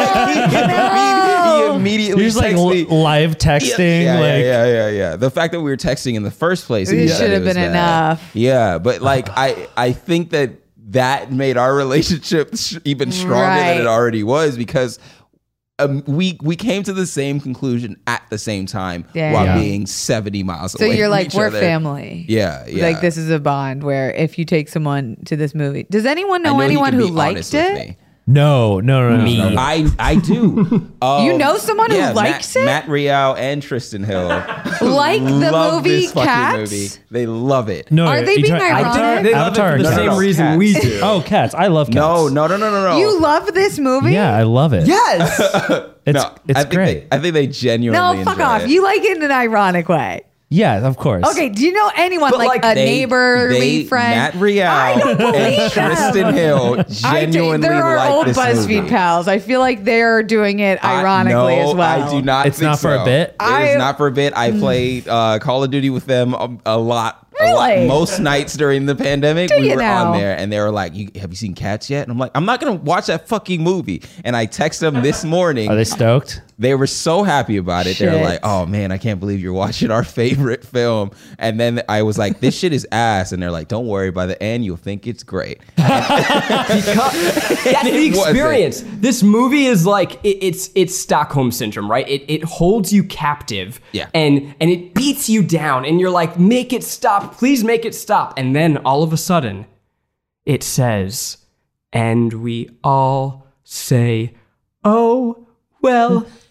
He immediately You're just like texts me. live texting. Yeah. The fact that we were texting in the first place, It he should said have was been bad. enough. Yeah, but like I think that made our relationship even stronger than it Right. already was, because we came to the same conclusion at the same time Yeah. while Yeah. being 70 miles So away. you're from like, each we're other. family. Yeah. Like this is a bond where if you take someone to this movie, does anyone I know he anyone can who be honest liked with it? me. No. I do. You know someone who likes it? Matt Rial and Tristan Hill Like the love movie this fucking Cats? movie. They love it. No, Are they you being talking- ironic? Avatar? They love Avatar it for the or same Cats? reason we do. Oh, Cats. I love Cats. No. You love this movie? Yeah, I love it. Yes. It's I think great. I think they genuinely No, fuck enjoy off. it. You like it in an ironic way. Yeah, of course. Okay, do you know anyone But, like like, a They- neighborly friend? Matt Rial I don't believe and them. Tristan Hill genuinely there are like old this BuzzFeed movie. pals. I feel like they're doing it ironically No, as well. I do not. It's think not for a so. bit? It is not for a bit. I played Call of Duty with them a lot. Really? Most nights during the pandemic, Do we you were now? on there, and they were like, "Have you seen Cats yet?" And I'm like, "I'm not gonna watch that fucking movie." And I texted them this morning. Are they stoked? They were so happy about it. They were Shit. like, "Oh man, I can't believe you're watching our favorite film." And then I was like, "This shit is ass." And they're like, "Don't worry. By the end, you'll think it's great." That's the It wasn't. experience. This movie is like it's Stockholm syndrome, right? It holds you captive, Yeah. and it beats you down, and you're like, make it stop, please make it stop, and then all of a sudden, it says, and we all say, oh well,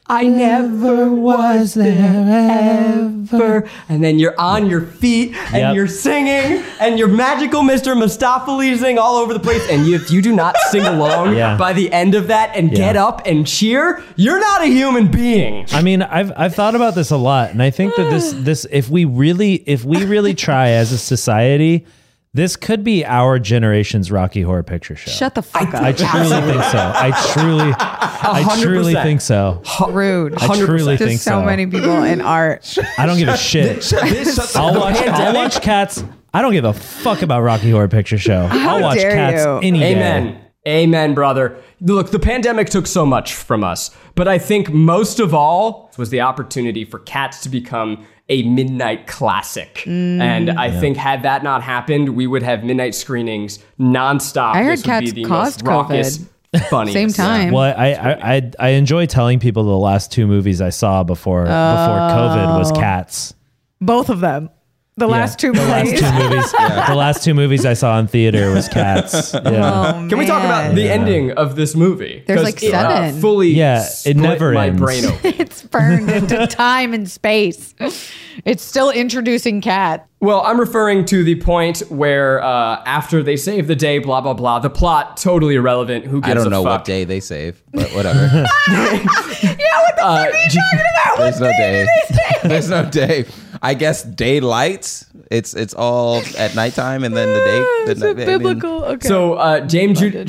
I never was there ever. And then you're on your feet and Yep. you're singing and you're magical Mr. Mistopheles-ing all over the place. And if you do not sing along Yeah. by the end of that and get up and cheer, you're not a human being. I mean, I've thought about this a lot, and I think that this if we really try as a society, this could be our generation's Rocky Horror Picture Show. Shut the fuck I up. truly think so. I truly think so. Rude. I truly To think so many people in art. I don't give a shit. I'll watch Cats. I don't give a fuck about Rocky Horror Picture Show. I'll watch dare Cats you. any day. Amen. Amen, brother. Look, the pandemic took so much from us, but I think most of all was the opportunity for Cats to become a midnight classic. And I think had that not happened, we would have midnight screenings nonstop. I heard This would be Cats the caused most raucous, funniest. Same time. Well, I enjoy telling people the last two movies I saw before COVID was Cats. Both of them. The last two The movies. last two movies. The last two movies I saw in theater was Cats. Yeah. Oh, Can we talk about man. the ending of this movie? There's 'Cause like it, 7. fully Yeah, it split never my ends. brain open. It's burned into time and space. It's still introducing Cat. Well, I'm referring to the point where after they save the day, blah, blah, blah, the plot, totally irrelevant. Who gives I don't know a fuck? what day they save, but whatever. Yeah, what the fuck are you talking about? There's no day. There's no day. I guess daylight. It's all at nighttime, and then the day. It's a biblical. Okay. So Dame Judy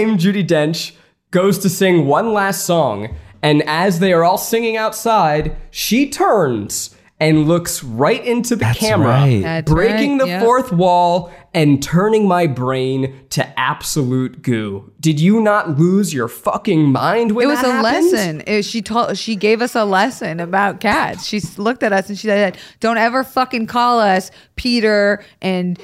Dench goes to sing one last song, and as they are all singing outside, she turns and looks right into the camera, right. That's breaking right, the yep. fourth wall and turning my brain to absolute goo. Did you not lose your fucking mind when it was that a happened? lesson. She gave us a lesson about cats. She looked at us and she said, "Don't ever fucking call us Peter and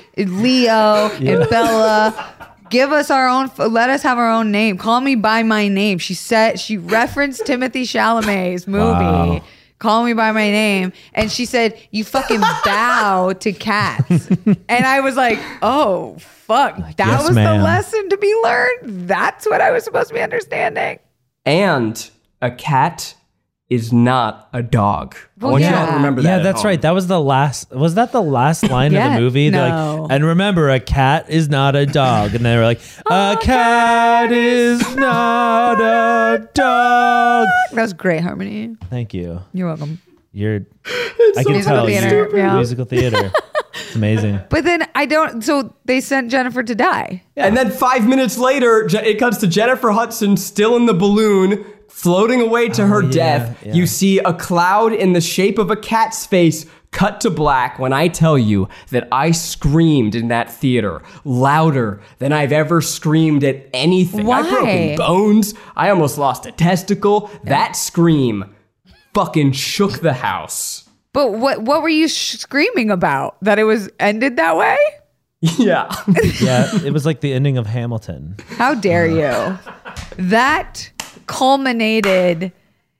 Leo and Bella. Give us our own. Let us have our own name. Call me by my name." She referenced Timothy Chalamet's movie. Wow. Call me by my name. And she said, "You fucking bow to cats." And I was like, oh, fuck. That yes, was ma'am. the lesson to be learned. That's what I was supposed to be understanding. And a cat is not a dog. Well, I want you yeah. all to remember that. Yeah, at that's home. right. That was the last. Was that the last line of Yeah, the movie? They're no. like, and remember, a cat is not a dog. And they were like, a cat is not a dog. That was great harmony. Thank you. You're welcome. I can Musical tell theater, you yeah. musical theater. It's amazing. But then so they sent Jennifer to die. And then 5 minutes later, it cuts to Jennifer Hudson still in the balloon, floating away to her death. yeah. You see a cloud in the shape of a cat's face cut to black when I tell you that I screamed in that theater louder than I've ever screamed at anything. Why? I've broken bones. I almost lost a testicle. That scream fucking shook the house. But what were you screaming about? That it was ended that way? Yeah. Yeah, it was like the ending of Hamilton. How dare you? That culminated.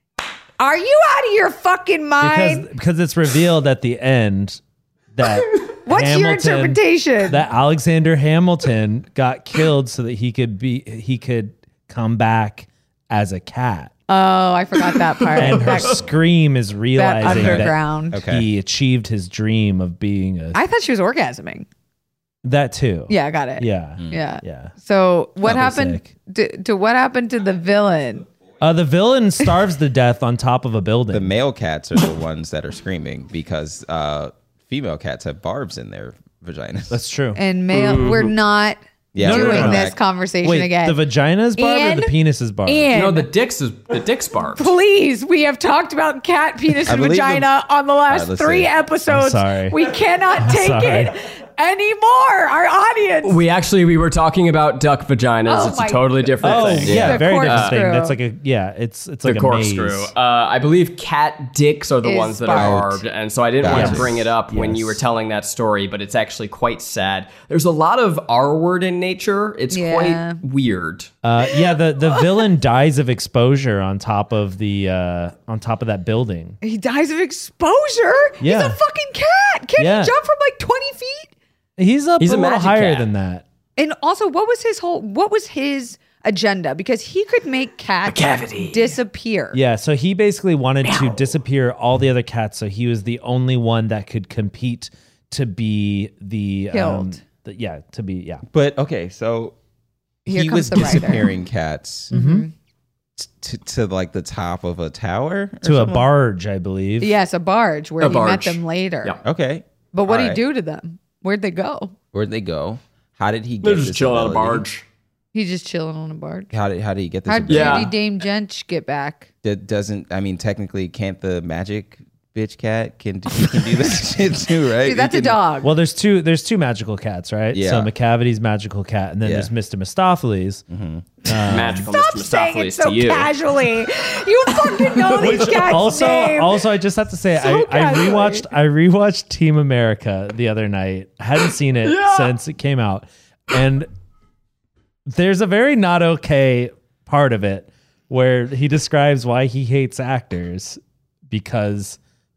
Are you out of your fucking mind? Because it's revealed at the end that What's your Hamilton- interpretation? that Alexander Hamilton got killed so that he could come back as a cat. Oh, I forgot that part. And her that, scream is that realizing underground. that Okay. he achieved his dream of being a I thought she was orgasming. that too. Yeah, I got it. Yeah. Yeah. Yeah. So what That was happened to what happened to the villain? The villain starves to death on top of a building. The male cats are the ones that are screaming because female cats have barbs in their vaginas. That's true. And male, we're not Yeah, doing we're going this back. conversation Wait, again. the vagina is barbed or And- the penis is barbed? and No, the dick's barbed. please, we have talked about cat penis I and believe vagina on the last let's 3 see. episodes. I'm sorry. We cannot take sorry. it anymore. Our audience. We were talking about duck vaginas. Oh It's my- a totally different Oh thing. yeah, The very different thing. corkscrew. That's like it's The like a corkscrew. maze. I believe cat dicks are the Is ones that are barbed. barbed, and so I didn't want to Yes. bring it up when you Yes. were telling that story, but it's actually quite sad. There's a lot of R word in nature. It's Yeah. quite weird. Yeah, the villain dies of exposure on top of that building. He dies of exposure. Yeah. He's a fucking cat. Can Yeah. he jump from like 20 feet? He's He's a a little magic higher cat. than that. And also, what was his agenda? Because he could make cats disappear. Yeah, so he basically wanted to disappear all the other cats, so he was the only one that could compete to be the Killed. But okay, so Here he comes was the writer. disappearing cats to like the top of a tower? or to a something? barge, I believe. Yes, a barge where A he met barge. them later. Yeah. Okay. But what did All he right. do to them? Where'd they go? Where'd they go? How did he get They're this just chilling on a ability? barge. He's just chilling on a barge. How did he get this How ability? Yeah. did Dame Jench get back? That doesn't, I mean, technically, can't the magic bitch cat he can do that shit too, right? Dude, that's He a can- dog. Well, there's two magical cats, right? Yeah. So McCavity's magical cat, and then Yeah. there's Mr. Mistopheles. Magical Stop Mr. saying it Mistopheles so to you. casually. You fucking know these cats' Also, names. I just have to say, So I casually. rewatched Team America the other night. Hadn't seen it since it came out, and there's a very not okay part of it where he describes why he hates actors because.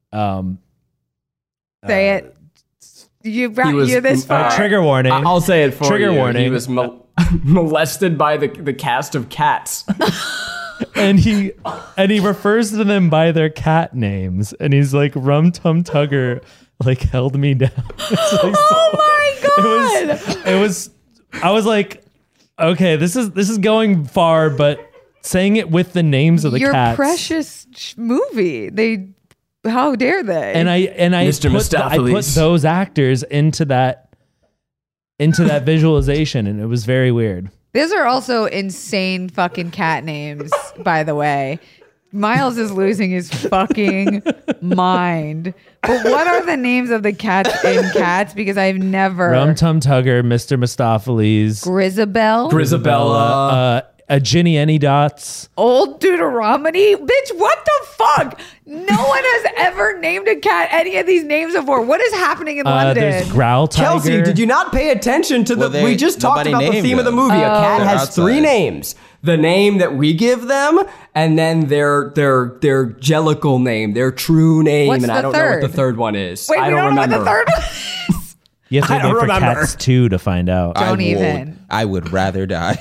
Say it. You're was- this far. Trigger warning. I'll say it for Trigger you. warning. He was molested by the cast of cats. and he refers to them by their cat names, and he's like, Rum Tum Tugger like held me down. It's like, Oh my god! it was I was like, okay, this is going far, but saying it with the names of the Your cats. precious movie. How dare they? And I Mr. I put Mistopheles. those actors into that visualization, and it was very weird. These are also insane fucking cat names, by the way. Miles is losing his fucking mind. But what are the names of the cats in Cats? Because I've never. Rum Tum Tugger, Mr. Mistopheles, Grisabelle? Grisabella. a Ginny Any Dots. Old Deuteronomy? Bitch, what the fuck? No one has ever named a cat any of these names before. What is happening in There's London? Growl Tiger. Chelsea, did you not pay attention to Well, we just talked nobody about the named theme of the them. movie. A cat They're has outside. 3 names. The name that we give them, and then their jellicle name, their true name, What's and the I don't know what the third? third one is. Wait, I we don't don't know remember. what the third one is. You have to I wait don't for remember. Cats 2 to find out. Don't even. I would rather die.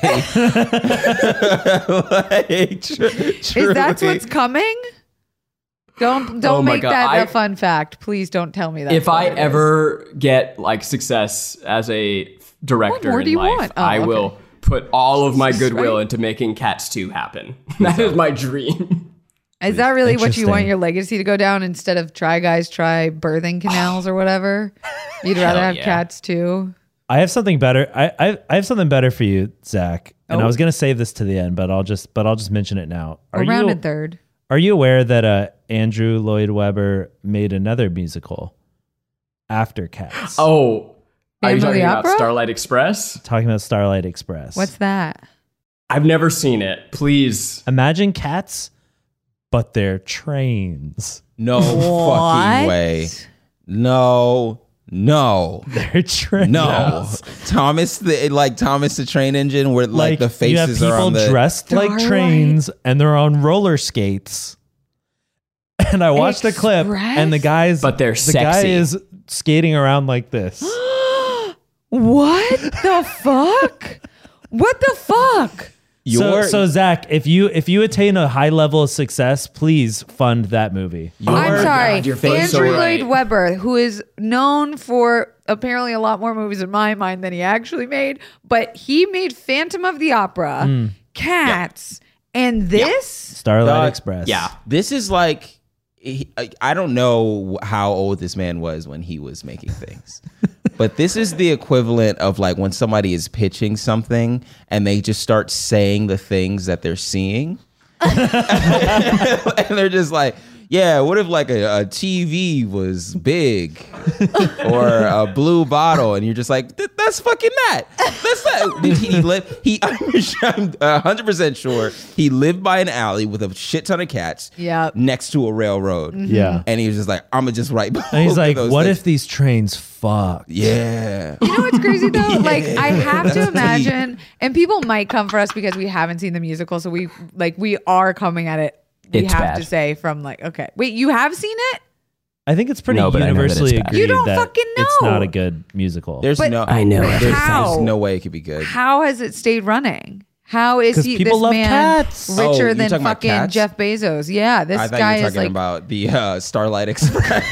Is that what's coming? Don't Oh my make God, that a fun fact. Please don't tell me that. If I ever get like success as a director What more in do you life, want? Oh, I okay. will put all of my goodwill right. into making Cats 2 happen. That is my dream. Is that really what you want Interesting. your legacy to go down instead of Try Guys Try birthing canals or whatever? You'd rather have yeah. cats too? I have something better. I have something better for you, Zach. And I was gonna save this to the end, but I'll just mention it now. Around in third. Are you aware that Andrew Lloyd Webber made another musical after Cats? Oh, are you Phantom of talking the about Opera? Starlight Express? Talking about Starlight Express. What's that? I've never seen it. Please. Imagine Cats, but they're trains. No What? fucking way. No. They're trains. No. Thomas the train engine where like the you have faces people are on the dressed like Starlight trains and they're on roller skates. And I watched a clip, and the guys, But they're the guy sexy. is skating around like this. What the fuck? What the fuck? So Zach, if you attain a high level of success, please fund that movie. I'm sorry. God, you're fucking so Andrew right. Lloyd Webber, who is known for apparently a lot more movies in my mind than he actually made, but he made Phantom of the Opera, Cats, and this? Starlight Dog, Express. Yeah. This is like I don't know how old this man was when he was making things. But this is the equivalent of like when somebody is pitching something and they just start saying the things that they're seeing. And they're just like, yeah, what if like a TV was big or a blue bottle? And you're just like, that's fucking that. That's that. Did he live? I'm 100% sure he lived by an alley with a shit ton of cats Yep. next to a railroad. Yeah. And he was just like, I'm going to just write both And he's of like, those what things. if these trains fuck? Yeah. You know what's crazy though? Like I have to imagine, and people might come for us because we haven't seen the musical, so we are coming at it. We It's have bad. to say from like, okay, wait, you have seen it? I think it's pretty No, but I know that universally it's bad. agreed You don't that fucking it's know. not a good musical. There's But no, I know. There's, How? there's no way it could be good. How has it stayed running? How is 'Cause he people this love man cats. Oh, richer you're than talking about fucking cats? Jeff Bezos? Yeah, this I thought guy you were is talking like about the Starlight Express.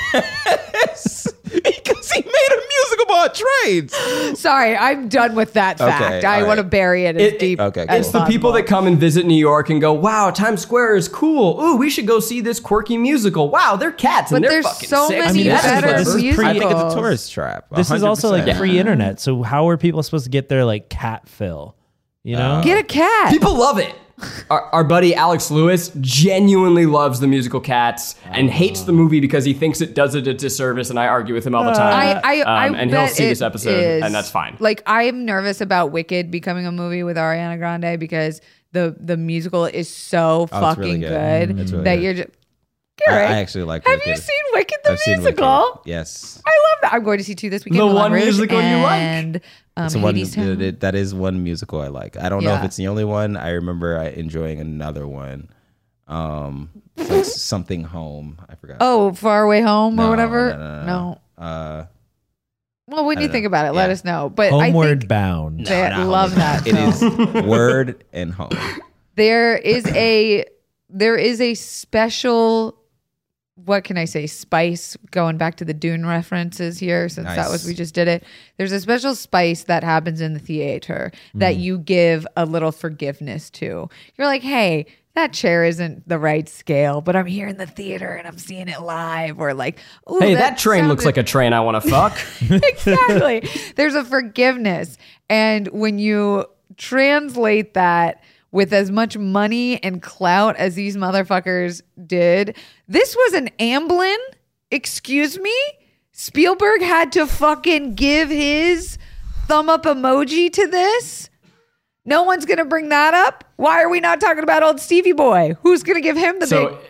Because he made a musical about trains. sorry, I'm done with that fact. I all want to right. bury it as deep. okay, as It's the people possible. that come and visit New York and go, wow, Times Square is cool. Ooh, we should go see this quirky musical. Wow, they're cats and But they're there's fucking so sick. many That's better clever. this is musicals. I think it's a tourist trap. This is also like 100%. pre-internet. So how are people supposed to get their like cat fill? You know? Get a cat. People love it. Our buddy Alex Lewis genuinely loves the musical Cats and hates the movie because he thinks it does it a disservice, and I argue with him all the time. I and he'll bet see this it episode, is. and that's fine. Like, I'm nervous about Wicked becoming a movie with Ariana Grande because the musical is so Oh, it's fucking really good. good It's really that good. you're just. I Garrett, actually like have Wicked. you seen Wicked the I've seen musical? Wicked. Yes. I love that. I'm going to see 2 this weekend. The Moulin one Rouge musical you like. and It's the one, Hadestown. that is one musical I like. I don't know if Yeah. it's the only one. I remember enjoying another one. It's like something home. I forgot. Oh, Far Away Home or No, whatever. no. Well, when you don't think know. about it, let Yeah. us know. But Homeward I think Bound. they not love that. It film. is Word and Home. There is a special, what can I say, spice, going back to the Dune references here, since that Nice. was, we just did it. There's a special spice that happens in the theater that you give a little forgiveness to. You're like, hey, that chair isn't the right scale, but I'm here in the theater and I'm seeing it live. Or like, ooh, Hey, that train looks like a train I want to fuck. Exactly. There's a forgiveness. And when you translate that with as much money and clout as these motherfuckers did, this was an Amblin. Excuse me? Spielberg had to fucking give his thumb up emoji to this? No one's going to bring that up? Why are we not talking about old Stevie Boy? Who's going to give him the big... So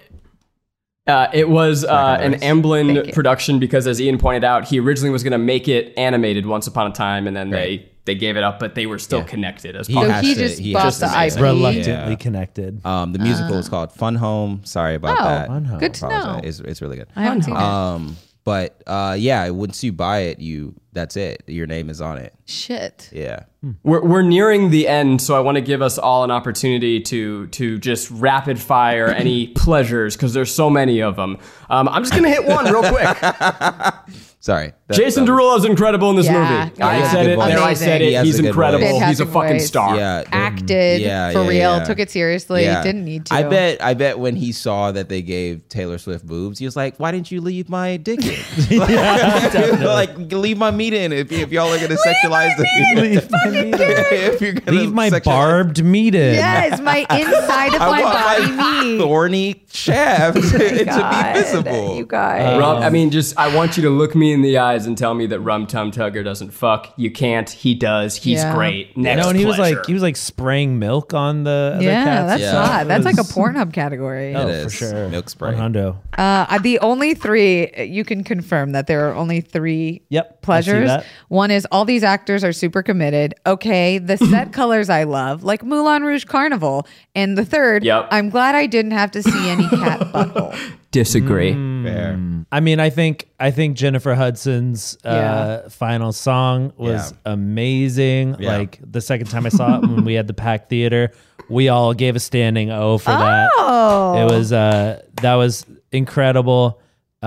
it was an Amblin Thank you. production because, as Ian pointed out, he originally was going to make it animated once upon a time, and then they gave it up, but they were still connected as He part So of has he to- just he bought has the to make IP. it. Reluctantly Yeah. connected. The musical is called Fun Home. Sorry about that. Fun Home. Good to know. Apologize. It's really good. I haven't seen it. But yeah, once you buy it, that's it. Your name is on it. Shit. Yeah. We're nearing the end, so I want to give us all an opportunity to just rapid fire any pleasures because there's so many of them. I'm just gonna hit one real quick. Sorry. Jason Derulo is incredible in this Yeah. movie. Yeah, I he's said a it. good There, I voice. said He it. has He's a good incredible. voice. He's a Fantastic fucking voice. star. Yeah. Acted for real, yeah. took it seriously, Yeah. didn't need to. I bet when he saw that they gave Taylor Swift boobs, he was like, "Why didn't you leave my dick in? Like, leave my meat in if y'all are gonna sexualize it. Leave my meat in. If you're gonna Leave my sexualize- barbed meat in. Yes, my inside of I my want body my meat. thorny shaft to God, be visible. You guys. Rum, I mean, I want you to look me in the eyes and tell me that Rum Tum Tugger doesn't fuck. You can't. He does. He's Yeah. great. Next No, and he was pleasure. like spraying milk on the other Yeah, cats. that's Yeah. hot. That's like a was- Pornhub category. Oh, It for is. sure. Milk spray. On Hundo. The only 3, you can confirm that there are only 3 Yep, I see pleasures. that. One is all these actors are super committed. Okay, the set colors I love, like Moulin Rouge Carnival. And the third, Yep. I'm glad I didn't have to see any cat butthole. Disagree. Fair. I mean, I think Jennifer Hudson's Yeah. final song was amazing. Yeah. Like the second time I saw it when we had the packed theater, we all gave a standing O for that. Oh. It was that was incredible.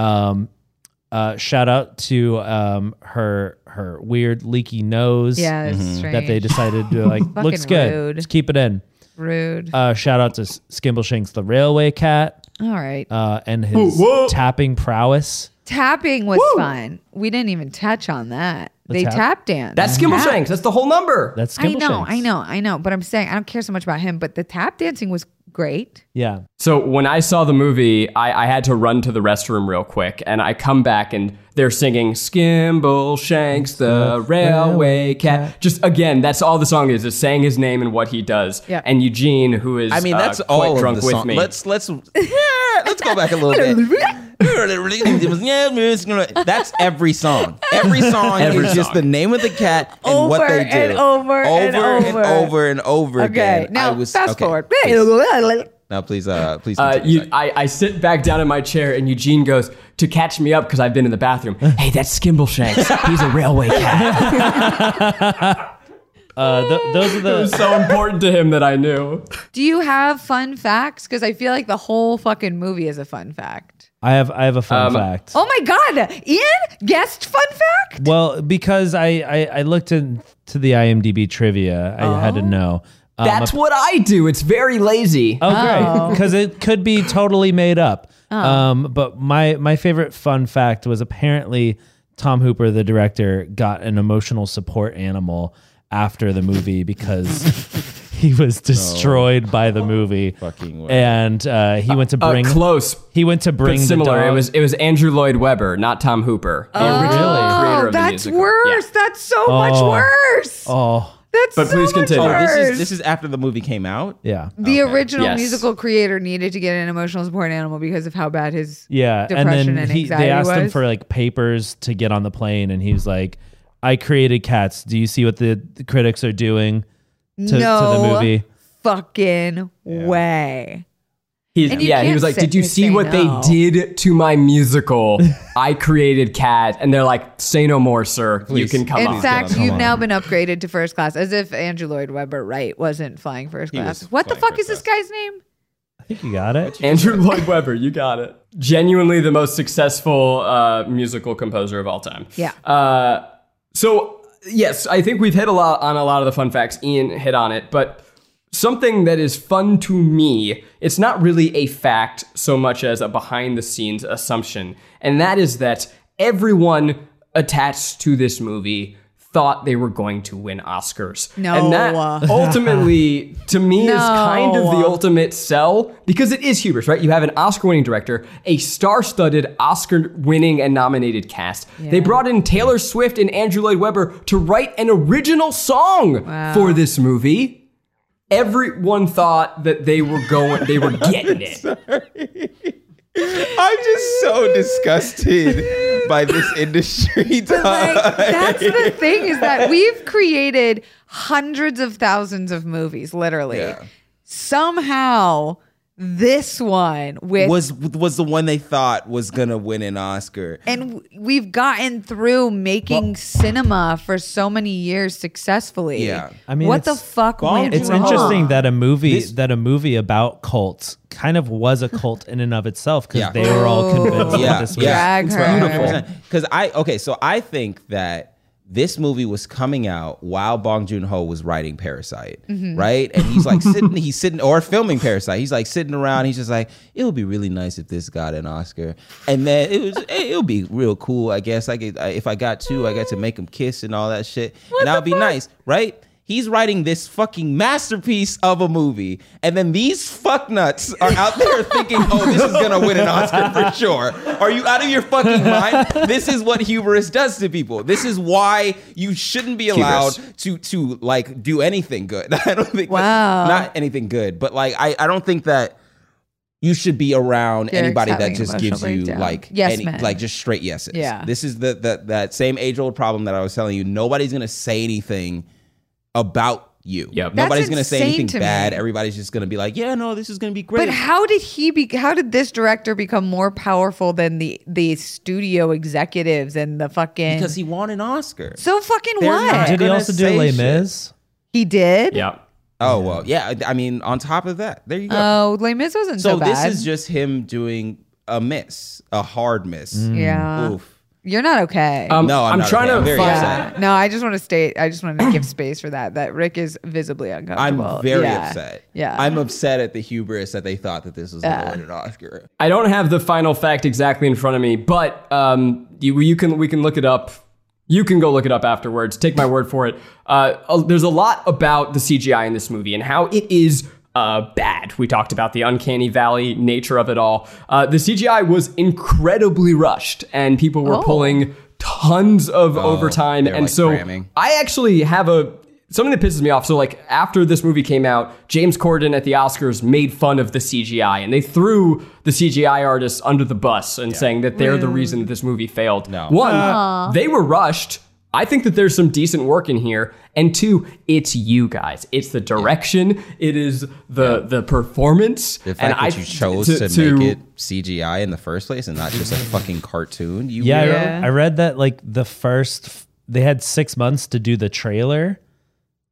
Shout out to her weird leaky nose. Yeah, it's strange. That they decided to like looks Fucking good. rude. Just keep it in. Rude. Shout out to Skimbleshanks the railway cat All right. and his whoa. tapping prowess. Tapping was fun. We didn't even touch on that. They tap? tap dance. That's Skimbleshanks. That's the whole number. That's I Skimbleshanks. know. But I'm saying I don't care so much about him. But the tap dancing was great. Yeah. So when I saw the movie, I had to run to the restroom real quick, and I come back and they're singing Skimbleshanks, the railway cat. Just again, that's all the song is saying his name and what he does. Yeah. And Eugene, who is I mean, that's quite all drunk of the with song. me. Let's go back a little bit. That's every song. Every song is just the name of the cat and what they do. and over and over. over and over Okay. again. Now fast forward. Now, please continue. I sit back down in my chair, and Eugene goes to catch me up because I've been in the bathroom. Hey, that's Skimbleshanks. He's a railway cat. Those are It the. was so important to him that I knew. Do you have fun facts? Because I feel like the whole fucking movie is a fun fact. I have a fun fact. Oh my God. Ian, guessed fun fact? Well, because I looked into the IMDb trivia, I had to know. That's what I do. It's very lazy. Oh, great. Because it could be totally made up. But my favorite fun fact was apparently Tom Hooper, the director, got an emotional support animal after the movie because he was destroyed by the movie. Fucking way. And he went to bring Close. He went to bring But similar. the dog. It was Andrew Lloyd Webber, not Tom Hooper. The original creator of the That's musical. worse. Yeah. That's so much worse. Oh, That's But so please much continue. worse. This is after the movie came out. yeah. The original Yes. musical creator needed to get an emotional support animal because of how bad his Yeah, depression and they anxiety asked him was. for like papers to get on the plane, and he was like, "I created cats. Do you see what the critics are doing to the movie?" Fucking way. He And you he can't was like, say- "Did you see say what no." they did to my musical? I created Cat." And they're like, "Say no more, sir. You Please. can come In on." fact, Come you've on. now been upgraded to first class, as if Andrew Lloyd Webber, right, wasn't flying first He class. was What the flying fuck is first this guy's name? I think you got it. Andrew Lloyd Webber, you got it. Genuinely the most successful musical composer of all time. Yeah. So yes, I think we've hit a lot of the fun facts. Ian hit on it, but something that is fun to me, it's not really a fact so much as a behind the scenes assumption, and that is that everyone attached to this movie thought they were going to win Oscars. No. And that ultimately, to me, is kind of the No. ultimate sell, because it is hubris, right? You have an Oscar-winning director, a star-studded, Oscar-winning and nominated cast. They brought in Taylor Swift and Andrew Lloyd Webber to write an original song for this movie. Everyone thought that they were getting it. I'm just so disgusted by this industry. But like, that's the thing, is that we've created hundreds of thousands of movies, literally. Yeah. Somehow, this one with was the one they thought was gonna win an Oscar. and we've gotten through making cinema for so many years successfully. Yeah. I mean, what it's- the fuck went It's wrong? interesting that a movie about cults kind of was a cult in and of itself because Yeah. they were all convinced Yeah, that this was Drag her. Because so I think that this movie was coming out while Bong Joon-ho was writing Parasite, right? And he's like sitting or filming Parasite. He's like sitting around. He's just like, it would be really nice if this got an Oscar. And then it would be real cool, I guess. If I got two, I got to make them kiss and all that shit. And that would be nice, right? He's writing this fucking masterpiece of a movie, and then these fucknuts are out there thinking, "Oh, this is gonna win an Oscar for sure." Are you out of your fucking mind? This is what hubris does to people. This is why you shouldn't be allowed to like do anything good. I don't think not anything good, but like I don't think that you should be around Derek's anybody that having just emotional gives you breakdown. like Yes men. like just straight yeses. Yeah. This is that same age-old problem that I was telling you. Nobody's gonna say anything about you. Yep. Nobody's That's gonna say insane anything to bad. me. Everybody's just gonna be like, yeah, no, this is gonna be great. But how did this director become more powerful than the studio executives and the fucking because he won an Oscar. so fucking They're what? not Did he gonna also do say Les shit. Mis? He did? Yeah. Oh well, yeah. I mean, on top of that, there you go. Oh, Les Mis wasn't so, so bad. this is just him doing a hard miss. yeah. Oof. You're not okay. No, I'm not trying okay. to I'm very find- upset. yeah. No, I just want to give space for that Rick is visibly uncomfortable. I'm very Yeah. upset. Yeah. I'm upset at the hubris that they thought that this was going to win an Oscar. I don't have the final fact exactly in front of me, but we can look it up. You can go look it up afterwards. Take my word for it. There's a lot about the CGI in this movie and how it is bad. We talked about the uncanny valley nature of it all. The CGI was incredibly rushed, and people were pulling tons of overtime. they're, And like, so cramming. I actually have something that pisses me off. So like after this movie came out, James Corden at the Oscars made fun of the CGI, and they threw the CGI artists under the bus and saying that they're the reason that this movie failed. No. One, they were rushed. I think that there's some decent work in here. And two, it's you guys. It's the direction. It is the performance. The fact that you chose to make it CGI in the first place and not just a fucking cartoon. You Yeah, I read that like they had 6 months to do the trailer.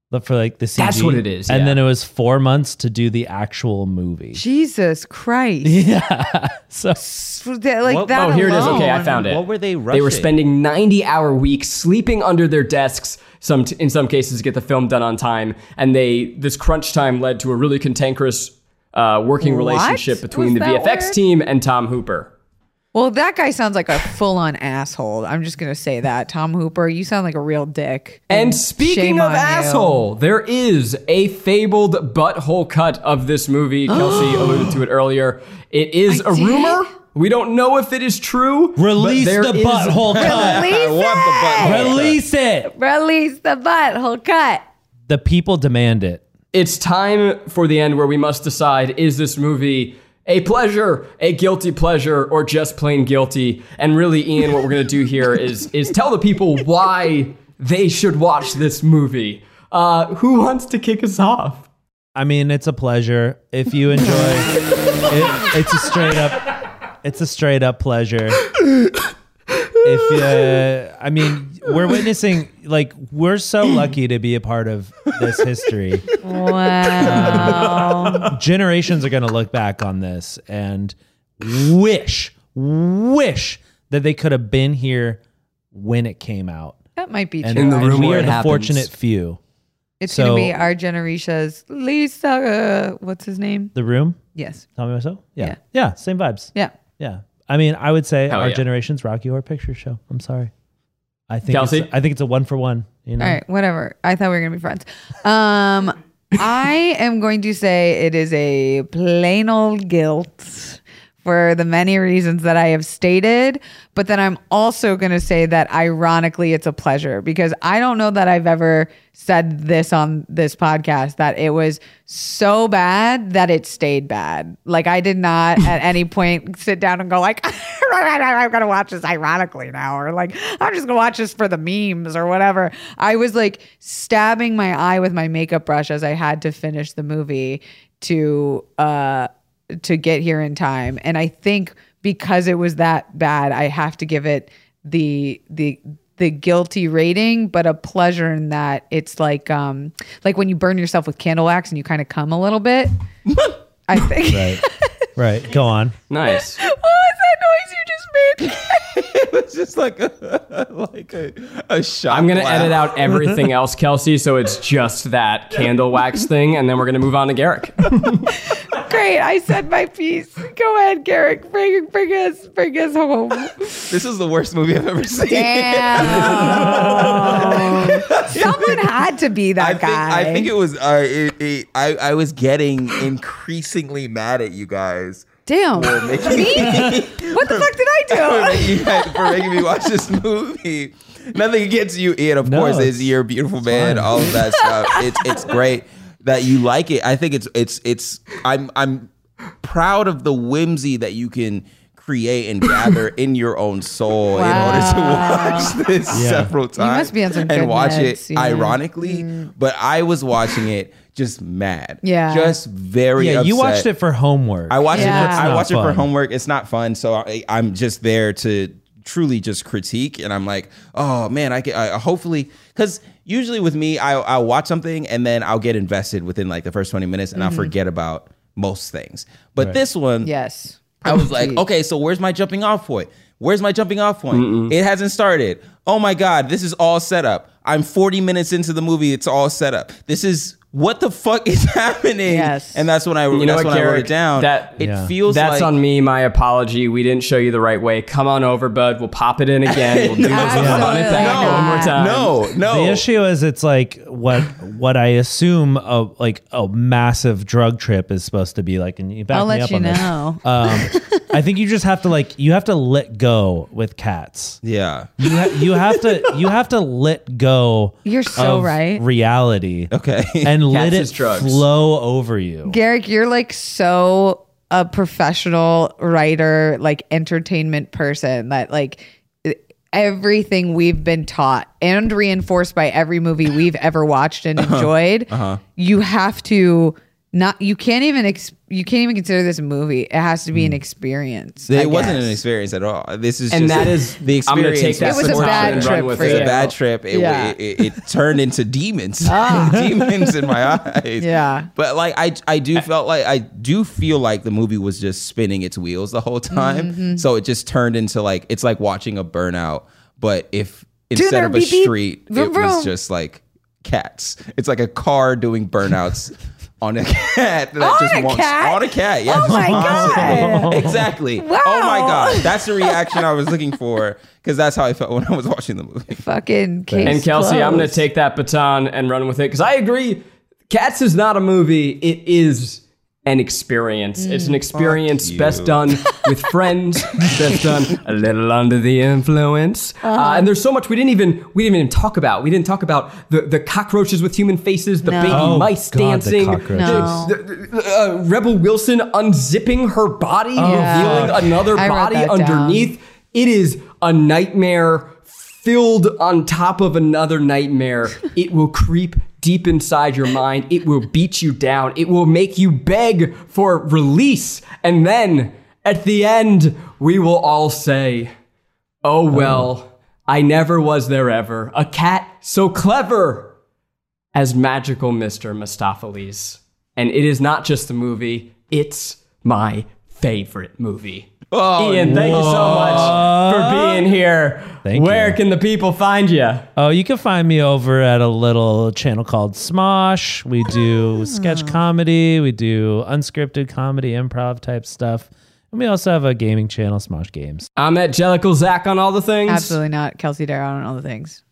for like the CG. That's what it is, And yeah. then it was 4 months to do the actual movie. Jesus Christ. So Like that. Oh, here it is. alone. Okay, I found it. What were they rushing? They were spending 90-hour weeks sleeping under their desks, in some cases to get the film done on time. And this crunch time led to a really cantankerous working What relationship between was the that VFX word? team and Tom Hooper. Well, that guy sounds like a full-on asshole. I'm just gonna say that. Tom Hooper, you sound like a real dick. And speaking shame of on you. asshole, there is a fabled butthole cut of this movie. Kelsey alluded to it earlier. It is a rumor. We don't know if it is true. release but there the is- butthole cut. I want the button. Release it. Release the butthole cut. The people demand it. It's time for the end where we must decide, is this movie a pleasure, a guilty pleasure, or just plain guilty? And really, Ian, what we're going to do here is tell the people why they should watch this movie. Who wants to kick us off? I mean, it's a pleasure. If you enjoy it's a straight up pleasure. I mean, we're witnessing, like, we're so lucky to be a part of this history. Wow. Generations are going to look back on this and wish that they could have been here when it came out. That might be And, true. In the and room we where are it the happens. fortunate few. It's gonna so- be our generation's Lisa. What's his name? The Room? Yes. Tommy Wiseau? Yeah. Yeah, same vibes. Yeah. Yeah. I mean, I would say Hell our yeah. generation's Rocky Horror Picture Show. I'm sorry. I think Kelsey? I think it's a 1-for-1. You know? All right. Whatever. I thought we were gonna be friends. I am going to say it is a plain old guilt for the many reasons that I have stated. But then I'm also going to say that ironically, it's a pleasure because I don't know that I've ever said this on this podcast, that it was so bad that it stayed bad. Like I did not at any point sit down and go like, I'm going to watch this ironically now, or like, I'm just going to watch this for the memes or whatever. I was like stabbing my eye with my makeup brush as I had to finish the movie to get here in time. And I think because it was that bad, I have to give it the guilty rating, but a pleasure in that it's like when you burn yourself with candle wax and you kind of come a little bit. I think. Right. Go on. Nice. What was that noise you just made? It was just like a shot. I'm going to glass. edit out everything else, Kelsey, so it's just that candle wax thing, and then we're going to move on to Garrick. Great, I said my piece. Go ahead, Garrick. Bring us home. This is the worst movie I've ever seen. Damn. Someone had to be that guy. I think it was. I was getting increasingly mad at you guys. Damn. For making What the fuck did I do? for making me watch this movie. Nothing against you, Ian. Of No, course, it's- you're a beautiful man. All of that stuff. It's great that you like it. I think it's. I'm proud of the whimsy that you can create and gather in your own soul in order to watch this several times. must be on some and good watch meds, it yeah. ironically. But I was watching it just mad. Yeah. Just very Yeah, upset. you watched it for homework. I watched Yeah. it. It's I not watch it for fun. homework. It's not fun, so I'm just there to truly just critique. And I'm like, oh man, I hopefully, because usually with me, I'll watch something and then I'll get invested within like the first 20 minutes, and I'll forget about most things. But this one, Yes. I was like, okay, so where's my jumping off point? Where's my jumping off point? It hasn't started. Oh my God, this is all set up. I'm 40 minutes into the movie. It's all set up. This is what the fuck is happening? Yes. And that's when I know what, wrote Garrick? it down. That- feels That's like on me. My apology. We didn't show you the right way. Come on over, bud. We'll pop it in again. We'll do this. We'll run it back Absolutely one more not. time. No. The issue is it's like what I assume a massive drug trip is supposed to be like, and you back I'll me let up you on this. know. I think you just have to let go with cats. Yeah. You have to let go. You're so of right. Reality. Okay. And let is it drugs. flow over you. Garrick, you're like so a professional writer, like entertainment person that like everything we've been taught and reinforced by every movie we've ever watched and enjoyed, you have to you can't even consider this a movie. It has to be an experience. It wasn't an experience at all. This is And just that is the experience. I'm gonna take that It was a baton bad and trip run with for it. It was you. a bad trip. It turned into demons. Demons in my eyes. Yeah. But like I do feel like the movie was just spinning its wheels the whole time. So it just turned into like it's like watching a burnout, but if instead of a beep, beep, street, vroom, it was vroom. just like cats. It's like a car doing burnouts on a cat that On just a wants cat? on a cat. Yeah, Oh just my constantly. God. Exactly. Wow. Oh my God. That's the reaction I was looking for because that's how I felt when I was watching the movie. Fucking case And Kelsey, I'm going to closed. take that baton and run with it because I agree. Cats is not a movie. It is an experience. It's an experience best done with friends, best done a little under the influence. And there's so much we didn't even talk about. We didn't talk about the cockroaches with human faces, the No. baby Oh, mice God, the dancing, cockroaches. No. Rebel Wilson unzipping her body, Yeah. revealing another I wrote body that down. underneath. It is a nightmare filled on top of another nightmare. It will creep deep inside your mind. It will beat you down. It will make you beg for release. And then at the end, we will all say, oh, well, I never was there ever. A cat so clever as magical Mr. Mistopheles. And it is not just a movie. It's my favorite movie. Oh, Ian, thank you so much for being here. Thank Where you. can the people find you? Oh, you can find me over at a little channel called Smosh. We do sketch comedy. We do unscripted comedy, improv type stuff. And we also have a gaming channel, Smosh Games. I'm at Jellicle Zach on all the things. Absolutely not. Kelsey Darrow on all the things.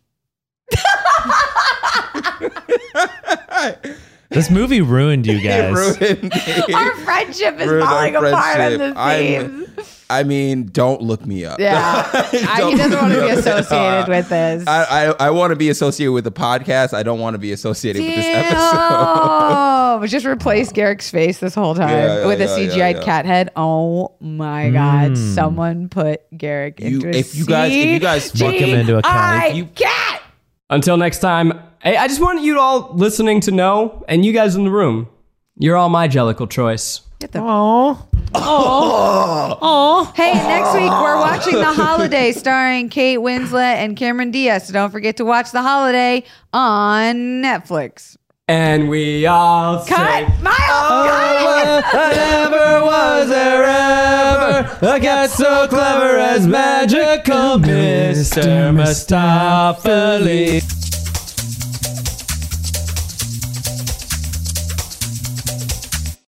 This movie ruined you guys. ruined me. Our friendship is Ruined our falling apart in friendship. the seams. I mean, don't look me up. Yeah. He doesn't want to be associated with this. I want to be associated with the podcast. I don't want to be associated with this episode. Oh, just replace Garrick's face this whole time Yeah, with a yeah, CGI yeah. cat head. Oh my God. Someone put Garrick into a if you guys fuck him into a cat. CGI cat. Until next time, hey, I just want you all listening to know, and you guys in the room, you're all my Jellicle choice. Hey, next week we're watching The Holiday starring Kate Winslet and Cameron Diaz. So don't forget to watch The Holiday on Netflix. And we all Cut! say, Miles! Cut! never was there ever a cat so clever as magical Mr. Mistopheles.